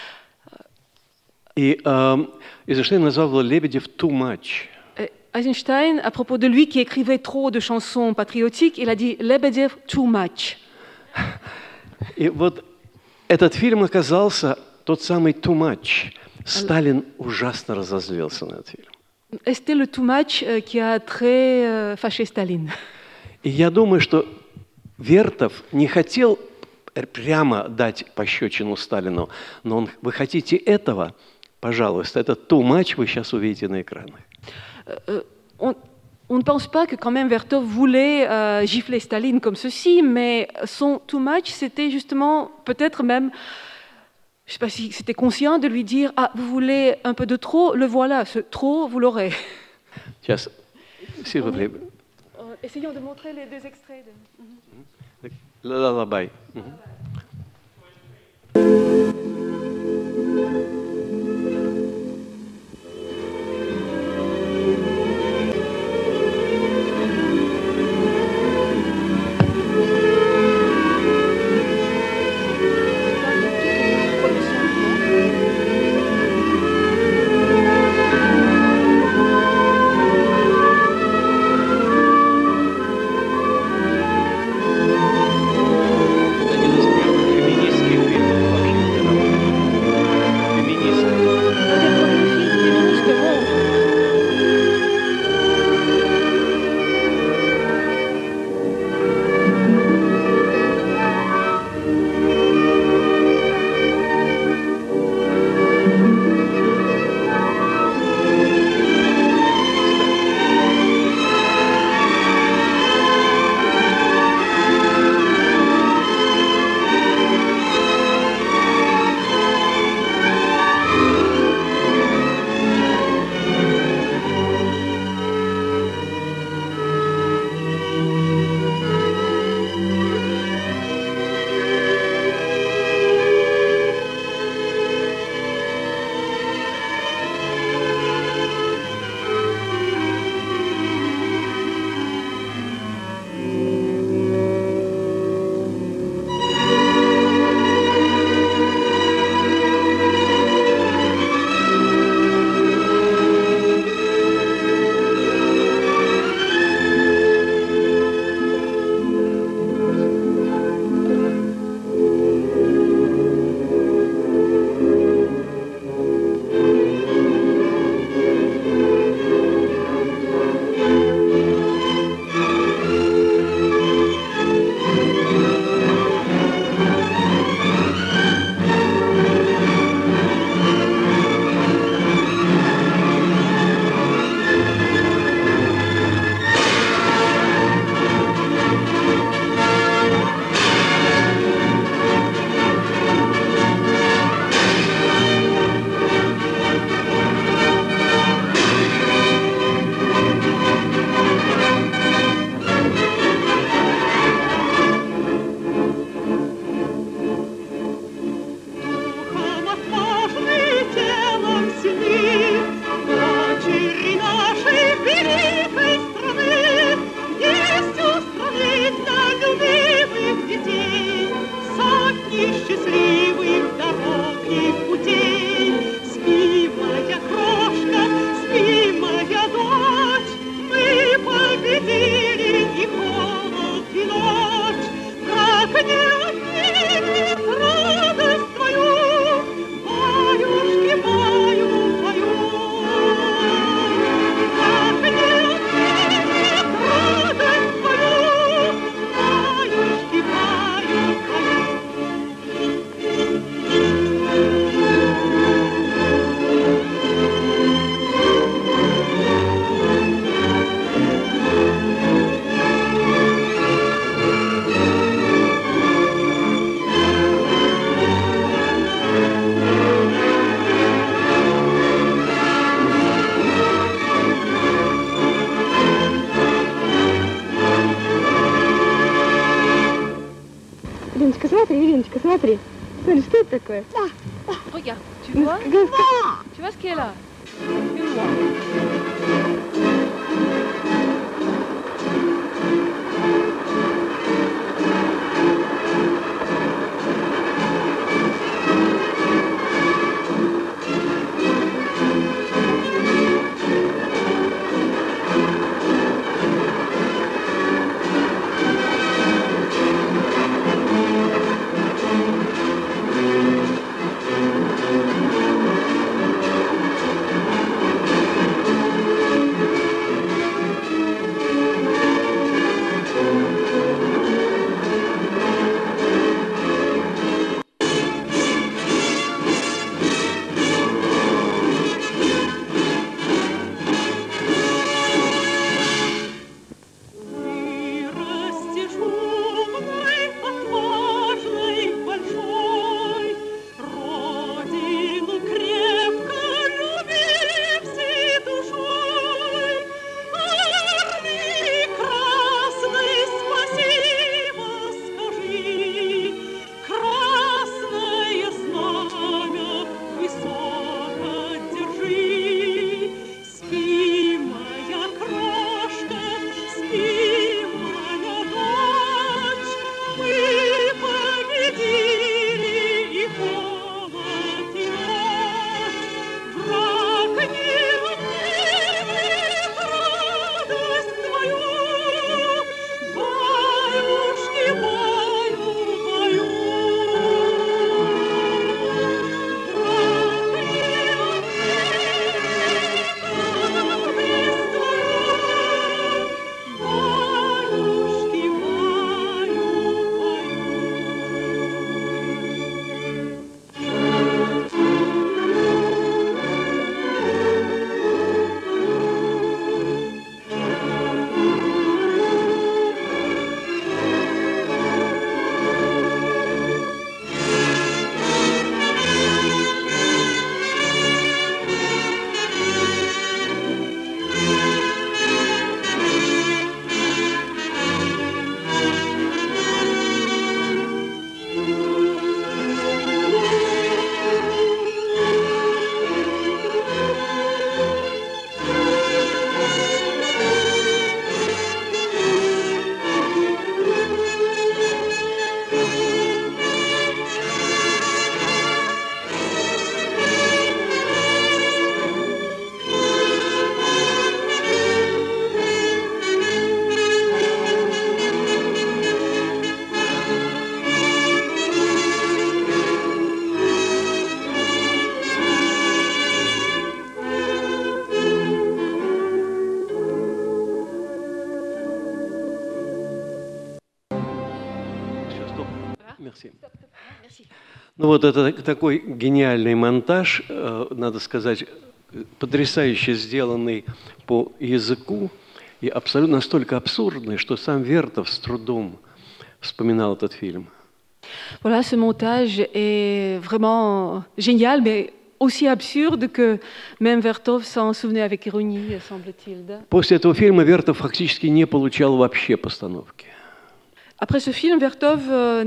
[SPEAKER 2] И Эйзенштейн назвал его Лебедев Too Much.
[SPEAKER 3] Eisenstein, à propos de lui qui écrivait trop de chansons patriotiques, il a dit Lebedev too much.
[SPEAKER 2] И вот этот фильм оказался тот самый Too Much. Сталин ужасно разозлился на этот фильм.
[SPEAKER 3] C'était le too much qui a très fâché Staline.
[SPEAKER 2] И я думаю, что Вертов не хотел прямо дать пощечину Сталину, но вы хотите этого, пожалуйста, этот Too Much вы сейчас увидите на экранах.
[SPEAKER 3] On ne pense pas que quand même Vertov voulait gifler Staline comme ceci, mais son too much, c'était justement peut-être même, je ne sais pas si c'était conscient de lui dire « Ah, vous voulez un peu de trop, le voilà, ce trop, vous l'aurez. »
[SPEAKER 2] Сейчас, s'il vous plaît.
[SPEAKER 3] Essayons de montrer les deux extraits.
[SPEAKER 2] Lullaby. Один из первых феминистских фильмов вообще.
[SPEAKER 4] Смотри, смотри, что это такое?
[SPEAKER 3] Regarde, tu vois ce qui est là? Une voix.
[SPEAKER 2] Ну вот это такой гениальный монтаж, надо сказать, потрясающе сделанный по языку и абсолютно настолько абсурдный, что сам Вертов с трудом вспоминал этот фильм.
[SPEAKER 3] Voilà, ce montage est vraiment génial, mais aussi absurde que même Vertov s'en souvenait avec ironie, semble-t-il.
[SPEAKER 2] После этого фильма Вертов фактически не получал вообще постановки.
[SPEAKER 3] Après ce film, Vertov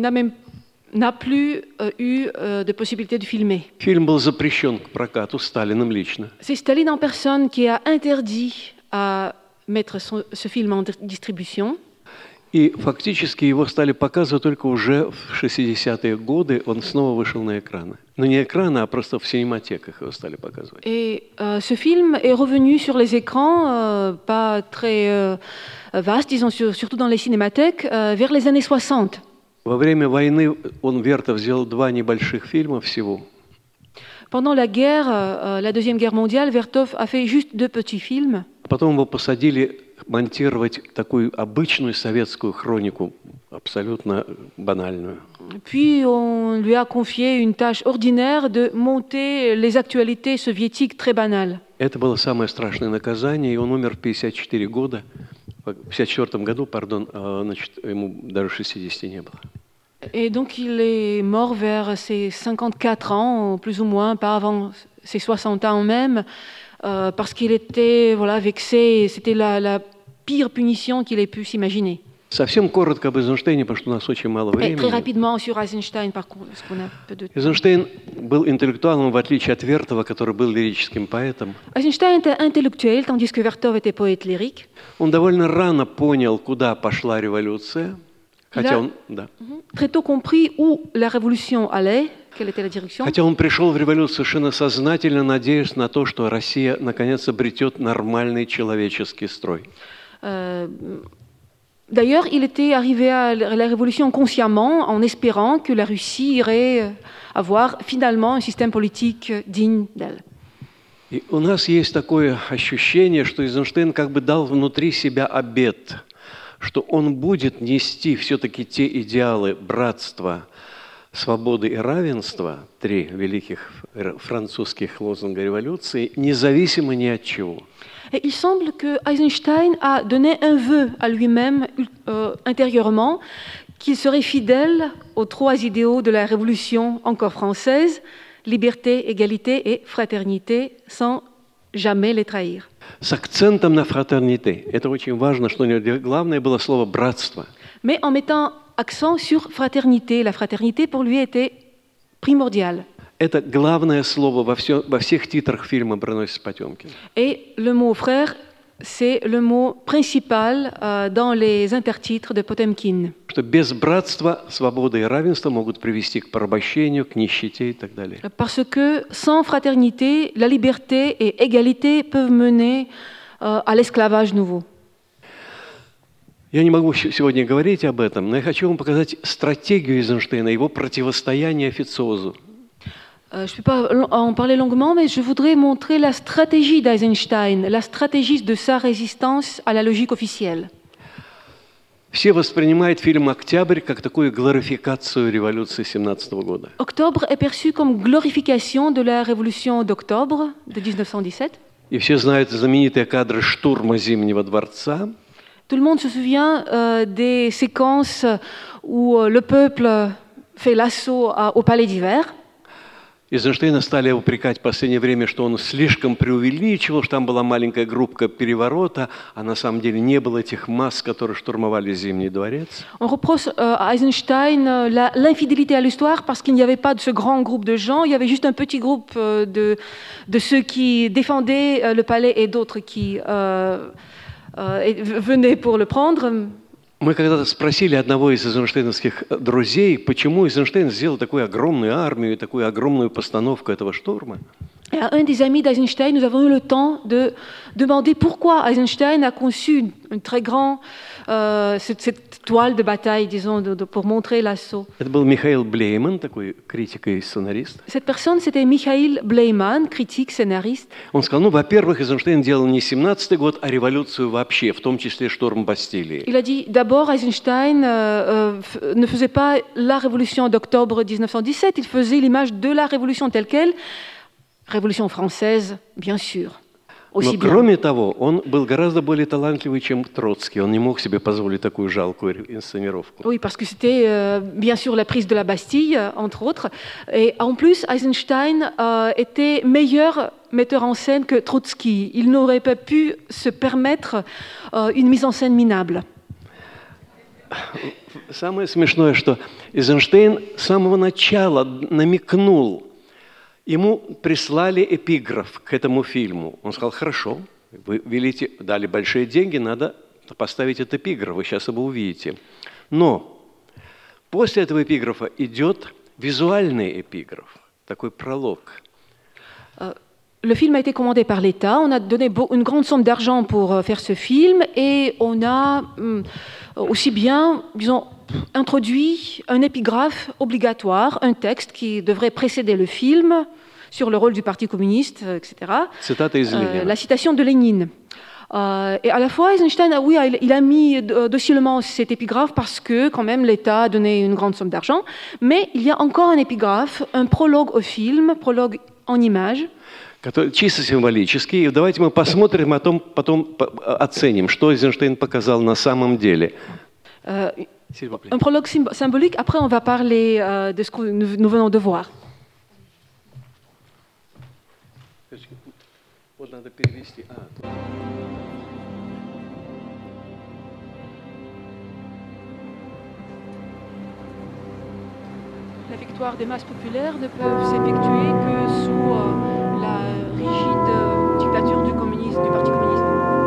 [SPEAKER 3] n'a plus eu de possibilité de filmer.
[SPEAKER 2] Фильм был запрещен к прокату Сталиным лично.
[SPEAKER 3] C'est Staline en personne qui a interdit à mettre ce film en distribution.
[SPEAKER 2] И фактически его стали показывать только уже в 60-е годы. Он снова вышел на экраны. Но не экраны, а просто в синематеках его стали показывать.
[SPEAKER 3] Et ce film est revenu sur les écrans, pas très vaste, disons, surtout dans les cinémathèques, vers les années 60.
[SPEAKER 2] Во время войны Вертов сделал 2 небольших фильма всего.
[SPEAKER 3] Pendant la guerre, la Deuxième Guerre mondiale, Vertov a fait juste 2 petits films.
[SPEAKER 2] Потом его посадили монтировать такую обычную советскую хронику, абсолютно банальную.
[SPEAKER 3] Puis on lui a confié une tâche ordinaire de monter les actualités soviétiques très banales.
[SPEAKER 2] Это было самое страшное наказание, и он умер в 54 года. В 54 году, значит, ему даже 60 не было.
[SPEAKER 3] Et donc il est mort vers ses 54 ans, plus ou moins, pas avant ses 60 ans même, parce qu'il était vexé, et c'était la pire punition qu'il ait pu s'imaginer.
[SPEAKER 2] Совсем коротко об Эйзенштейне, потому что у нас очень мало
[SPEAKER 3] Et très
[SPEAKER 2] времени.
[SPEAKER 3] rapidement sur Eisenstein, par contre, parce qu'on a peu de temps.
[SPEAKER 2] Эйзенштейн был интеллектуалом, в отличие от Вертова, который был лирическим поэтом.
[SPEAKER 3] Eisenstein était intellectuel, tandis que Vertov était poète lyrique.
[SPEAKER 2] Он довольно рано понял, куда пошла революция, хотя он, да.
[SPEAKER 3] Très tôt compris où la révolution allait, quelle était la direction.
[SPEAKER 2] Хотя он пришел в революцию совершенно сознательно, надеясь на то, что Россия наконец обретет нормальный человеческий строй.
[SPEAKER 3] D'ailleurs, il était arrivé à la révolution consciemment, en espérant que la Russie irait avoir finalement un système politique digne d'elle.
[SPEAKER 2] И у нас есть такое ощущение, что Эйзенштейн как бы дал внутри себя обет, что он будет нести все-таки те идеалы братства, свободы и равенства, три великих французских лозунга революции, независимо ни от чего.
[SPEAKER 3] Et il semble que Eisenstein a donné un vœu à lui-même intérieurement, qu'il serait fidèle aux trois idéaux de la révolution encore française, liberté, égalité et fraternité, sans jamais les trahir.
[SPEAKER 2] С акцентом на фратерните. Это очень важно, что у него главное было слово «братство».
[SPEAKER 3] Mais en mettant accent sur fraternité. La fraternité, pour lui, était primordiale.
[SPEAKER 2] Это главное слово во всех титрах фильма «Броненосец Потемкин».
[SPEAKER 3] Et le mot frère, c'est le mot principal dans les intertitres de Potemkin.
[SPEAKER 2] Что без братства, свободы и равенства могут привести к порабощению, к нищете и так далее.
[SPEAKER 3] Parce que sans fraternité, la liberté et égalité peuvent mener à l'esclavage nouveau.
[SPEAKER 2] Я не могу сегодня говорить об этом, но я хочу вам показать стратегию Эйзенштейна, его противостояние официозу.
[SPEAKER 3] Je ne peux pas en parler longuement, mais je voudrais montrer la stratégie d'Eisenstein, la stratégie de sa résistance à la logique officielle.
[SPEAKER 2] Все воспринимают фильм «Октябрь» как такую глорификацию революции 17 года.
[SPEAKER 3] Octobre est perçu comme glorification de la révolution d'octobre de 1917.
[SPEAKER 2] И все знают знаменитые кадры штурма Зимнего дворца.
[SPEAKER 3] Tout le monde se souvient des séquences où le peuple fait l'assaut au palais d'hiver.
[SPEAKER 2] Эйзенштейна стали упрекать в последнее время, что он слишком преувеличивал, что там была маленькая группа переворота, а на самом деле не было этих масс, которые штурмовали Зимний дворец.
[SPEAKER 3] On reproche à Eisenstein l'infidélité à l'histoire parce qu'il n'y avait pas de ce grand groupe de gens, il y avait juste un petit groupe de ceux qui défendaient le palais et d'autres qui venaient pour le prendre.
[SPEAKER 2] Мы когда-то спросили одного из эйзенштейновских друзей, почему Эйзенштейн сделал такую огромную армию, такую огромную постановку этого штурма.
[SPEAKER 3] Et à un des amis d'Eisenstein, nous avons eu le temps de demander pourquoi Eisenstein a conçu une très grande cette toile de bataille, disons, pour montrer l'assaut.
[SPEAKER 2] Это был Михаил Блейман, такой критик и сценарист.
[SPEAKER 3] Cette personne, c'était Mikhail Bleiman, critique, scénariste.
[SPEAKER 2] Он сказал, ну, во-первых, Эйзенштейн делал не 17-й год, а революцию вообще, в том числе штурм Бастилии.
[SPEAKER 3] Il a dit, d'abord, Eisenstein ne faisait pas la révolution d'octobre 1917, il faisait l'image de la révolution telle qu'elle, révolution française, bien sûr.
[SPEAKER 2] Но кроме того, он был гораздо более талантливый, чем Троцкий. Он не мог себе позволить такую жалкую инсценировку.
[SPEAKER 3] Oui, parce que c'était bien sûr la prise de la Bastille, entre autres. Et en plus, Eisenstein était meilleur metteur en scène que Trotsky. Il n'aurait pas pu se permettre une mise en scène minable.
[SPEAKER 2] Самое смешное, что Эйзенштейн с самого начала намекнул. Ему прислали эпиграф к этому фильму. Он сказал, хорошо, вы велите, дали большие деньги, надо поставить этот эпиграф, вы сейчас его увидите. Но после этого эпиграфа идет визуальный эпиграф, такой пролог.
[SPEAKER 3] Le film a été commandé par l'État, on a donné une grande somme d'argent pour faire ce film et on a aussi bien, disons, introduit un épigraphe obligatoire, un texte qui devrait précéder le film sur le rôle du Parti communiste, etc. La citation de Lénine. Et à la fois, Eisenstein, oui, il a mis docilement cet épigraphe parce que, quand même, l'État a donné une grande somme d'argent. Mais il y a encore un épigraphe, un prologue au film, prologue en images.
[SPEAKER 2] Чисто символический. И давайте мы посмотрим, а потом оценим, что Эйзенштейн показал на самом деле.
[SPEAKER 3] Un prologue symbolique. Après, on va parler de ce que nous venons de voir.
[SPEAKER 2] Вот надо перевести.
[SPEAKER 3] victoires des masses populaires ne peuvent s'effectuer que sous la rigide dictature du Parti communiste.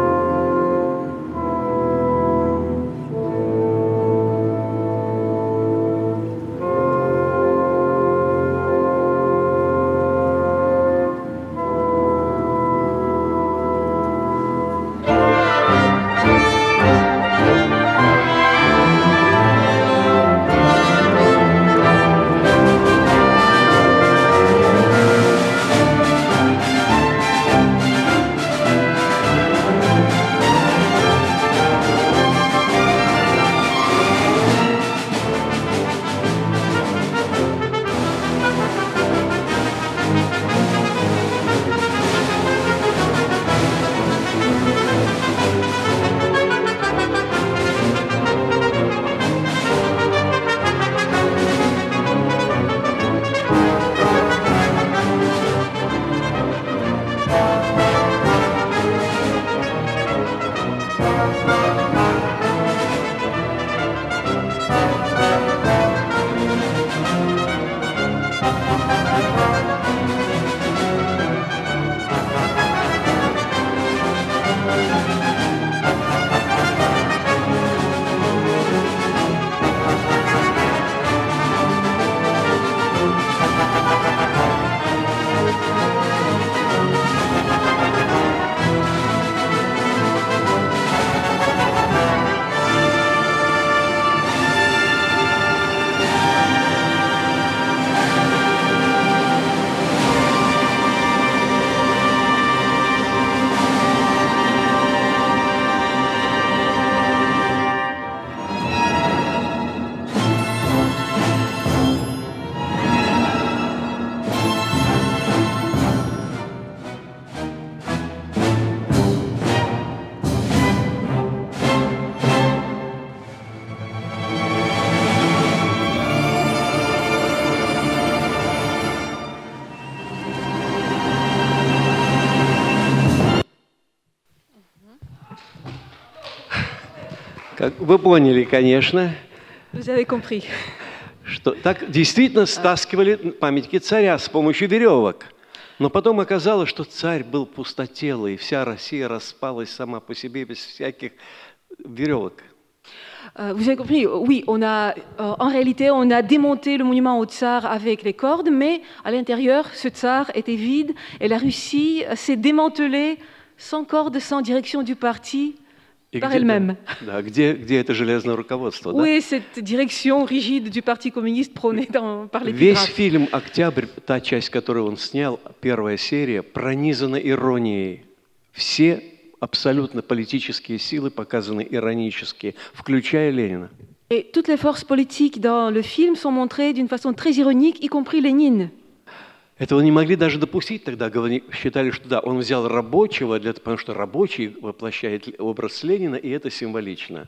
[SPEAKER 2] Вы поняли, конечно,
[SPEAKER 3] Vous avez compris.
[SPEAKER 2] что так действительно стаскивали памятники царя с помощью веревок. Но потом оказалось, что царь был пустотелый, и вся Россия распалась сама по себе без всяких веревок.
[SPEAKER 3] Vous avez compris, oui, en réalité, on a démonté le monument au tsar avec les cordes, mais à l'intérieur, ce tsar était vide et la Russie s'est démantelée sans cordes, sans direction du parti, par elle-même.
[SPEAKER 2] Да, где это железное руководство?
[SPEAKER 3] Où est cette direction rigide du Parti communiste prônée par les
[SPEAKER 2] Весь
[SPEAKER 3] pirates?
[SPEAKER 2] фильм «Октябрь», та часть, которую он снял, первая серия, пронизана иронией. Все абсолютно политические силы показаны иронически, включая Ленина.
[SPEAKER 3] Et toutes les forces politiques dans le film sont montrées d'une façon très ironique, y compris Lénine.
[SPEAKER 2] Этого не могли даже допустить тогда. Считали, что да, он взял рабочего, потому что рабочий воплощает образ Ленина, и это символично.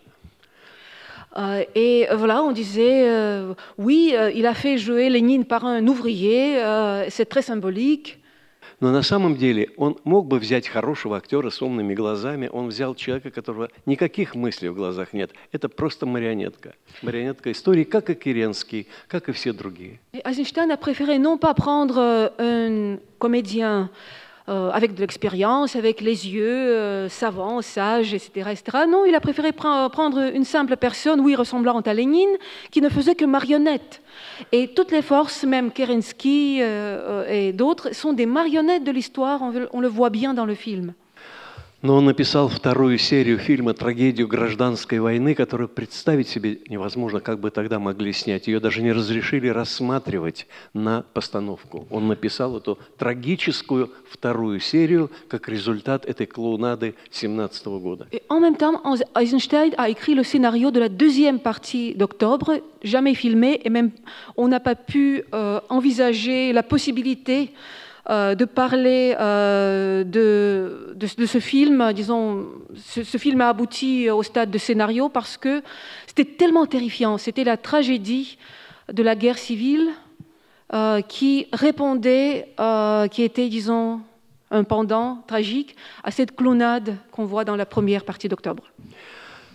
[SPEAKER 3] Et voilà, on disait, oui, il a fait jouer Lénine par un ouvrier, c'est très symbolique.
[SPEAKER 2] Но на самом деле он мог бы взять хорошего актера с умными глазами, он взял человека, которого никаких мыслей в глазах нет. Это просто марионетка. Марионетка истории, как и Керенский, как и все другие.
[SPEAKER 3] Et Eisenstein a préféré non pas prendre un comédien avec de l'expérience, avec les yeux savants, sages, etc., etc. Non, il a préféré prendre une simple personne, oui, ressemblant à Lénine, qui ne faisait que marionnette. Et toutes les forces, même Kerensky et d'autres, sont des marionnettes de l'histoire, on le voit bien dans le film.
[SPEAKER 2] Но он написал вторую серию фильма «Трагедию гражданской войны», которую представить себе невозможно, как бы тогда могли снять. Ее даже не разрешили рассматривать на постановку. Он написал эту трагическую вторую серию как результат этой клоунады 1917 года.
[SPEAKER 3] Et en même temps, Eisenstein a écrit le scénario de la deuxième partie d'Octobre, jamais filmé, et même on n'a pas pu envisager la possibilité de parler de ce film. Disons, ce film a abouti au stade de scénario parce que c'était tellement terrifiant. C'était la tragédie de la guerre civile qui répondait, qui était, disons, un pendant tragique à cette clownade qu'on voit dans la première partie d'Octobre.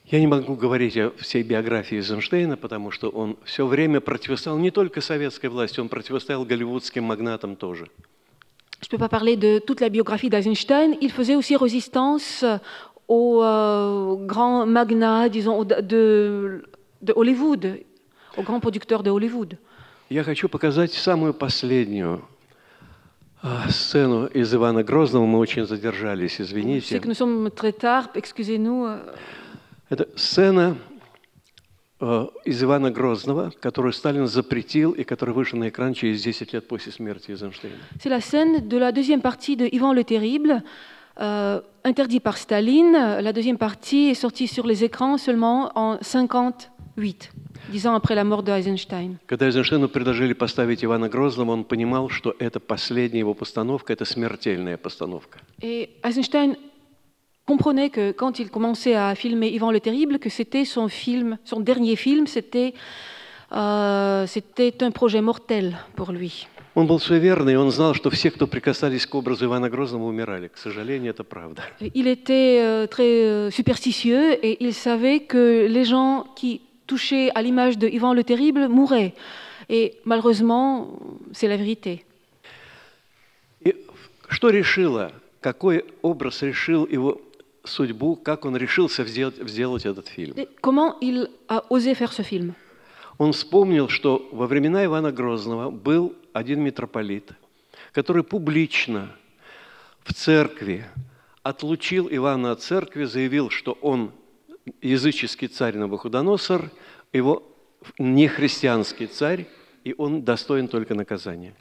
[SPEAKER 2] Я не могу говорить о всей биографии Эйзенштейна, потому что он все время противостоял не только советской власти, он противостоял голливудским магнатам тоже.
[SPEAKER 3] Je ne peux pas parler de toute la biographie d'Eisenstein. Il faisait aussi résistance aux grands magnats, disons, de Hollywood, aux grands producteurs de Hollywood.
[SPEAKER 2] Я хочу показать самую последнюю сцену из Ивана Грозного. Мы очень задержались,
[SPEAKER 3] Je
[SPEAKER 2] извините.
[SPEAKER 3] sais que nous sommes très tard, excusez-nous.
[SPEAKER 2] Это сцена из Ивана Грозного, которую Сталин запретил и которая вышла на экран через 10 лет после смерти Эйзенштейна.
[SPEAKER 3] C'est la scène de la deuxième partie de Ivan le Terrible, interdit par Staline. La deuxième partie est sortie sur les écrans seulement en 1958, 10 ans après la mort d'Eisenstein.
[SPEAKER 2] Когда Эйзенштейну предложили поставить Ивана Грозного, он понимал, что это последняя его постановка, это смертельная постановка.
[SPEAKER 3] Et Eisenstein comprenait que quand il commençait à filmer Ivan le Terrible, que c'était son film, son dernier film, c'était un projet mortel pour lui.
[SPEAKER 2] Он был суеверный, и он знал, что все, кто прикасались к образу Ивана Грозного, умирали. К сожалению, это правда.
[SPEAKER 3] Il était très superstitieux et il savait que les gens qui touchaient à l'image de Ivan le Terrible mouraient. Et malheureusement, c'est la vérité.
[SPEAKER 2] И что решило, какой образ решил его судьбу, как он решился сделать этот фильм?
[SPEAKER 3] Et comment il a osé faire ce film?
[SPEAKER 2] Он вспомнил, что во времена Ивана Грозного был один митрополит, который публично в церкви отлучил Ивана от церкви, заявил, что он языческий царь Навуходоносор, его нехристианский царь, и он достоин только наказания.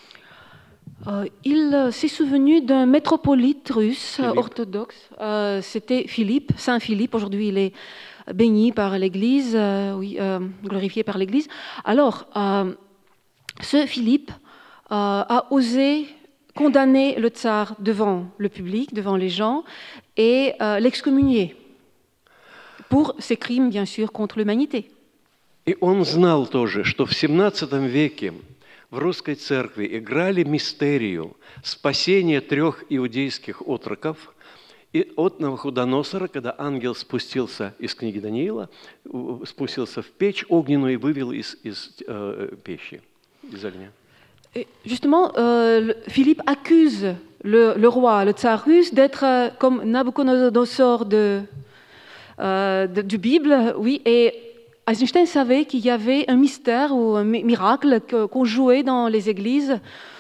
[SPEAKER 3] Il s'est souvenu d'un métropolite russe orthodoxe. C'était Philippe, Saint Philippe. Aujourd'hui, il est béni par l'Église, glorifié par l'Église. Alors, ce Philippe a osé condamner le tsar devant le public, devant les gens, et l'excommunier pour ses crimes, bien sûr, contre l'humanité.
[SPEAKER 2] И он знал тоже, что в XVII веке в русской церкви играли мистерию спасения 3 иудейских отроков и от Навуходоносора, когда ангел спустился из книги Даниила, спустился в печь огненную и вывел из печи, из огня.
[SPEAKER 3] Et justement, Philippe accuse le roi, le tsar russe, d'être comme Nabuchodonosor du Bible, oui, et Eisenstein savait qu'il y avait un mystère ou un miracle qu'on jouait dans les églises.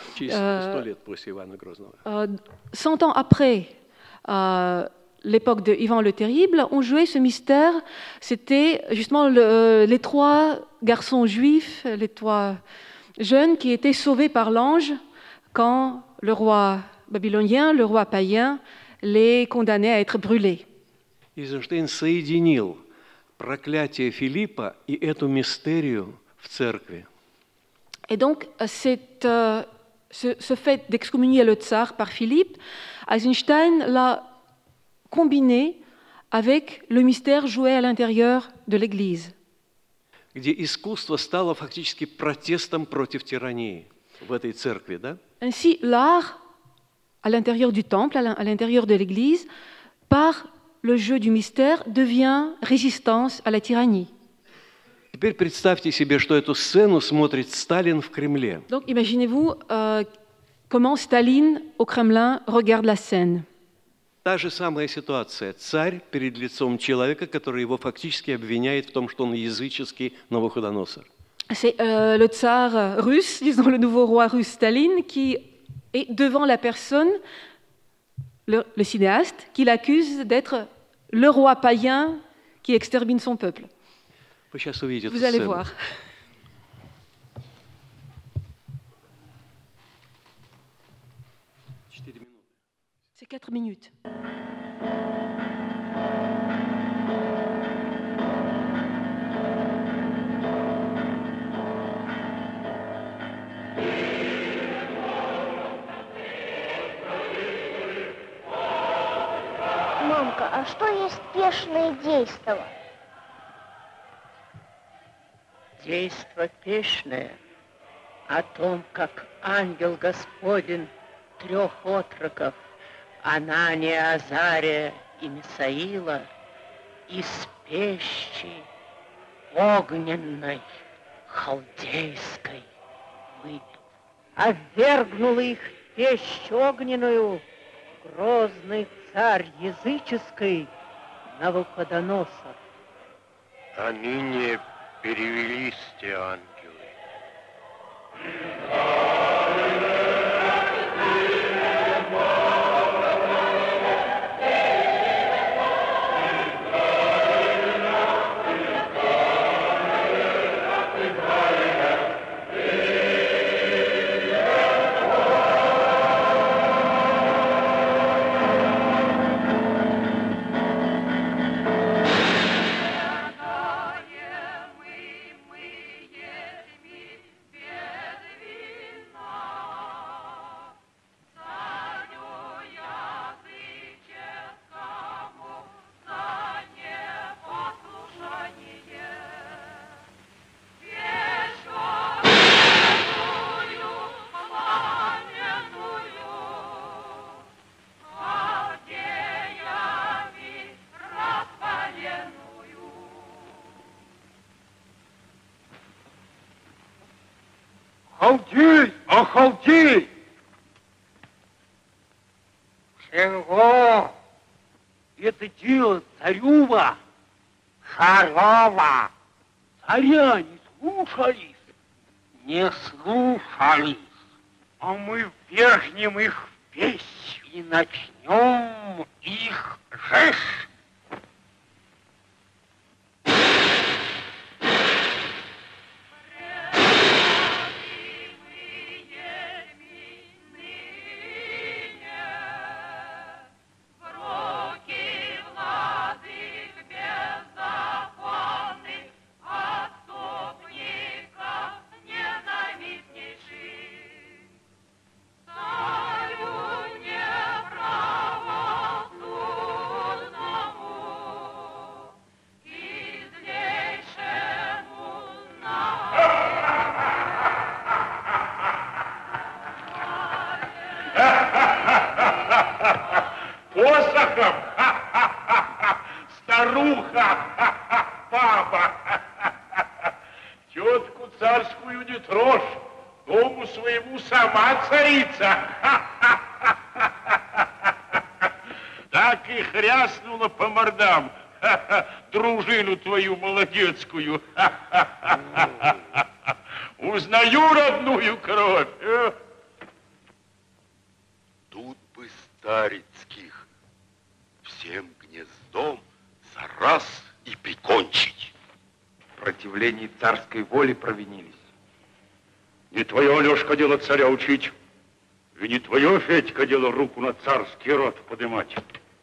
[SPEAKER 3] 100 ans après l'époque de Ivan le Terrible, on jouait ce mystère. C'était justement les 3 garçons juifs, les 3 jeunes qui étaient sauvés par l'ange quand le roi babylonien, le roi païen, les condamnait à être brûlés.
[SPEAKER 2] Эйзенштейн соединил проклятие Филиппа и эту мистерию в церкви.
[SPEAKER 3] Et donc, ce fait d'excommunier le tsar par Philippe, Eisenstein l'a combiné avec le mystère joué à l'intérieur de l'Église.
[SPEAKER 2] Где искусство стало фактически протестом против тирании в этой церкви, да?
[SPEAKER 3] Ainsi, l'art, à l'intérieur du temple, à l'intérieur de l'Église, par le jeu du mystère, devient résistance à la tyrannie.
[SPEAKER 2] Теперь представьте себе, что эту сцену смотрит Сталин в Кремле.
[SPEAKER 3] Donc, imaginez-vous comment Staline, au Kremlin, regarde la scène.
[SPEAKER 2] Та же самая ситуация. Царь перед лицом человека, который его фактически обвиняет в том, что он языческий Навуходоносор.
[SPEAKER 3] C'est le tsar russe, disons le nouveau roi russe Staline, qui est devant la personne, le cinéaste, qui l'accuse d'être le roi païen qui extermine son peuple. Vous allez voir. C'est 4 minutes.
[SPEAKER 4] Мамка, а что есть пешное действо?
[SPEAKER 5] Действо пешное о том, как ангел Господень 3 отроков, Анания, Азария и Мисаила, из пещи огненной халдейской выйдут. А ввергнул их в пещу огненную грозный царь языческий Навуходоносор.
[SPEAKER 6] А ныне перевелись те ангелы.
[SPEAKER 7] Халдей! Ахалдей! Чего? Это дело царева, царева. Царя не слушались? Не слушались. А мы ввергнем их в печь и начнем их жечь.
[SPEAKER 6] Посохом? Старуха! Папа! Тетку царскую не трожь, дому своему сама царица. Так и хряснула по мордам дружину твою молодецкую. Узнаю родную кровь.
[SPEAKER 8] Тут бы Старицких всем гнездом за раз и прикончить.
[SPEAKER 7] В противлении царской воли провинились.
[SPEAKER 6] Не твое, Алешка, дело царя учить. И не твое, Федька, дело руку на царский род подымать.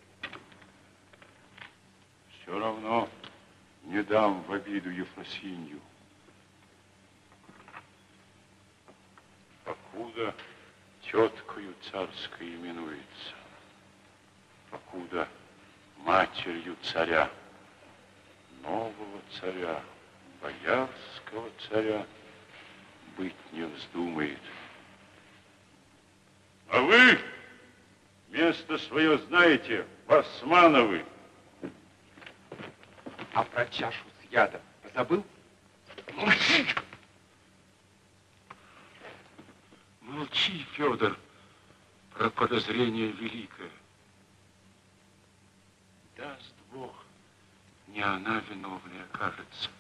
[SPEAKER 6] Все равно не дам в обиду Ефросинью. Покуда теткою царской именуется, покуда матерью царя, нового царя, боярского царя быть не вздумает. А вы место свое знаете, Басмановы.
[SPEAKER 7] А про чашу с ядом забыл?
[SPEAKER 6] Молчи! Молчи, Федор, про подозрение великое. Даст Бог, не она виновная окажется.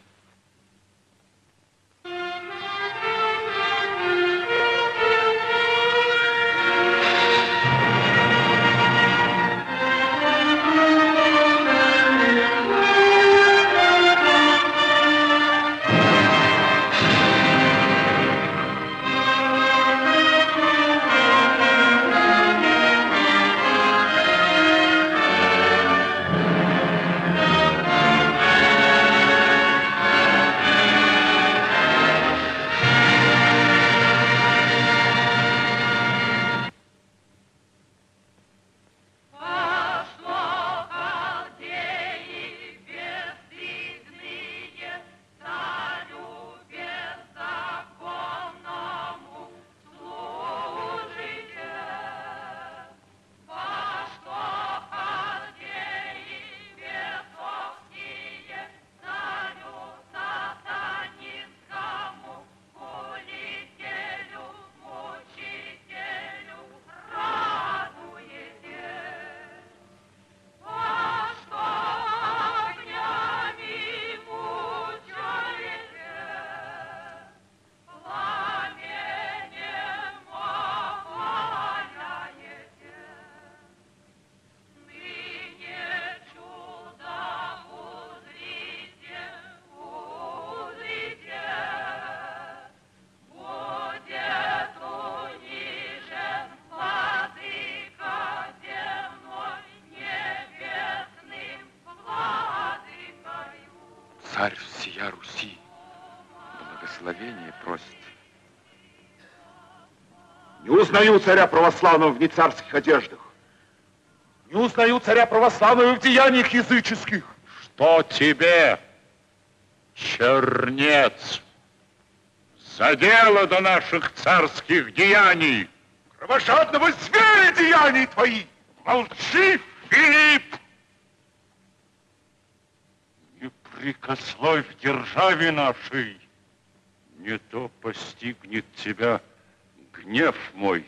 [SPEAKER 8] царь всея Руси
[SPEAKER 7] Благословение просит.
[SPEAKER 6] Не узнаю царя православного в нецарских одеждах. Не узнаю царя православного в деяниях языческих.
[SPEAKER 9] Что тебе, чернец, за дело до наших царских деяний?
[SPEAKER 6] Кровожадного зверя деяний твои!
[SPEAKER 9] Молчи, Филипп! Не прикословь державе нашей, не то постигнет тебя гнев мой.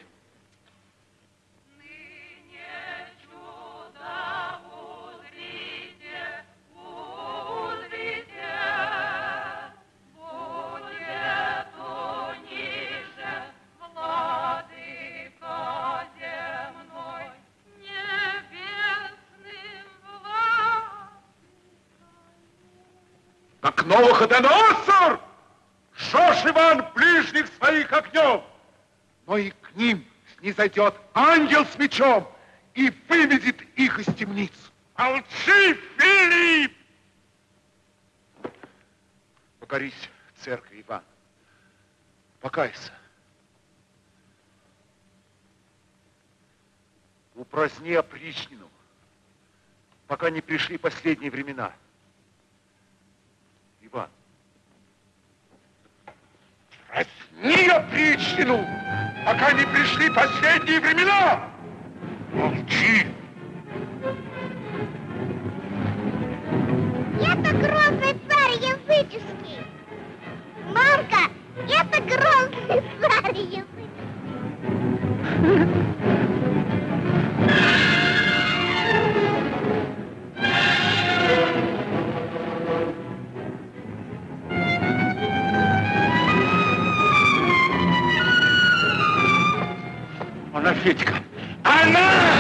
[SPEAKER 6] Как Новоходоносор, жжешь, Иван, ближних своих огнем, но и к ним снизойдет ангел с мечом и выведет их из темниц.
[SPEAKER 9] Молчи, Филипп!
[SPEAKER 6] Покорись церкви, Иван. Покайся. Упраздни опричнину, пока не пришли последние времена. Иван, разни опричнину, пока не пришли последние времена! Молчи!
[SPEAKER 4] Это грозный царь языческий! Марка, это грозный царь языческий!
[SPEAKER 6] Она, Федька! Она!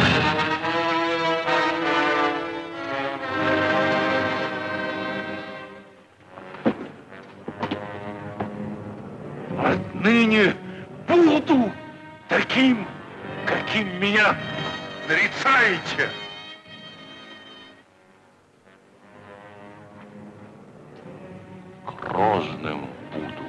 [SPEAKER 9] Отныне буду таким, каким меня нарицаете. Грозным буду.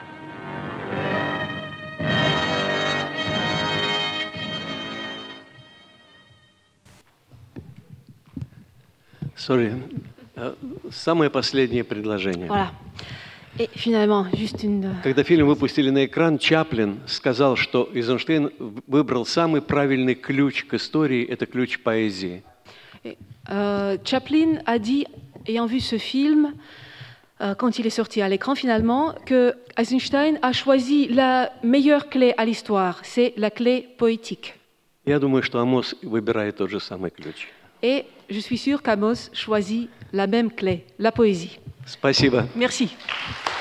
[SPEAKER 2] Sorry. Самое последнее предложение.
[SPEAKER 3] Voilà. Et finalement, juste une...
[SPEAKER 2] Когда фильм выпустили на экран, Чаплин сказал, что Эйзенштейн выбрал самый правильный ключ к истории, это ключ поэзии.
[SPEAKER 3] Chaplin a dit, ayant vu ce film, quand il est sorti à l'écran finalement, que Eisenstein a choisi la meilleure clé à l'histoire, c'est la clé poétique.
[SPEAKER 2] Я думаю, что Амос выбирает тот же самый ключ.
[SPEAKER 3] Et je suis sûre qu'Amos choisit la même clé, la poésie.
[SPEAKER 2] Спасибо.
[SPEAKER 3] Merci.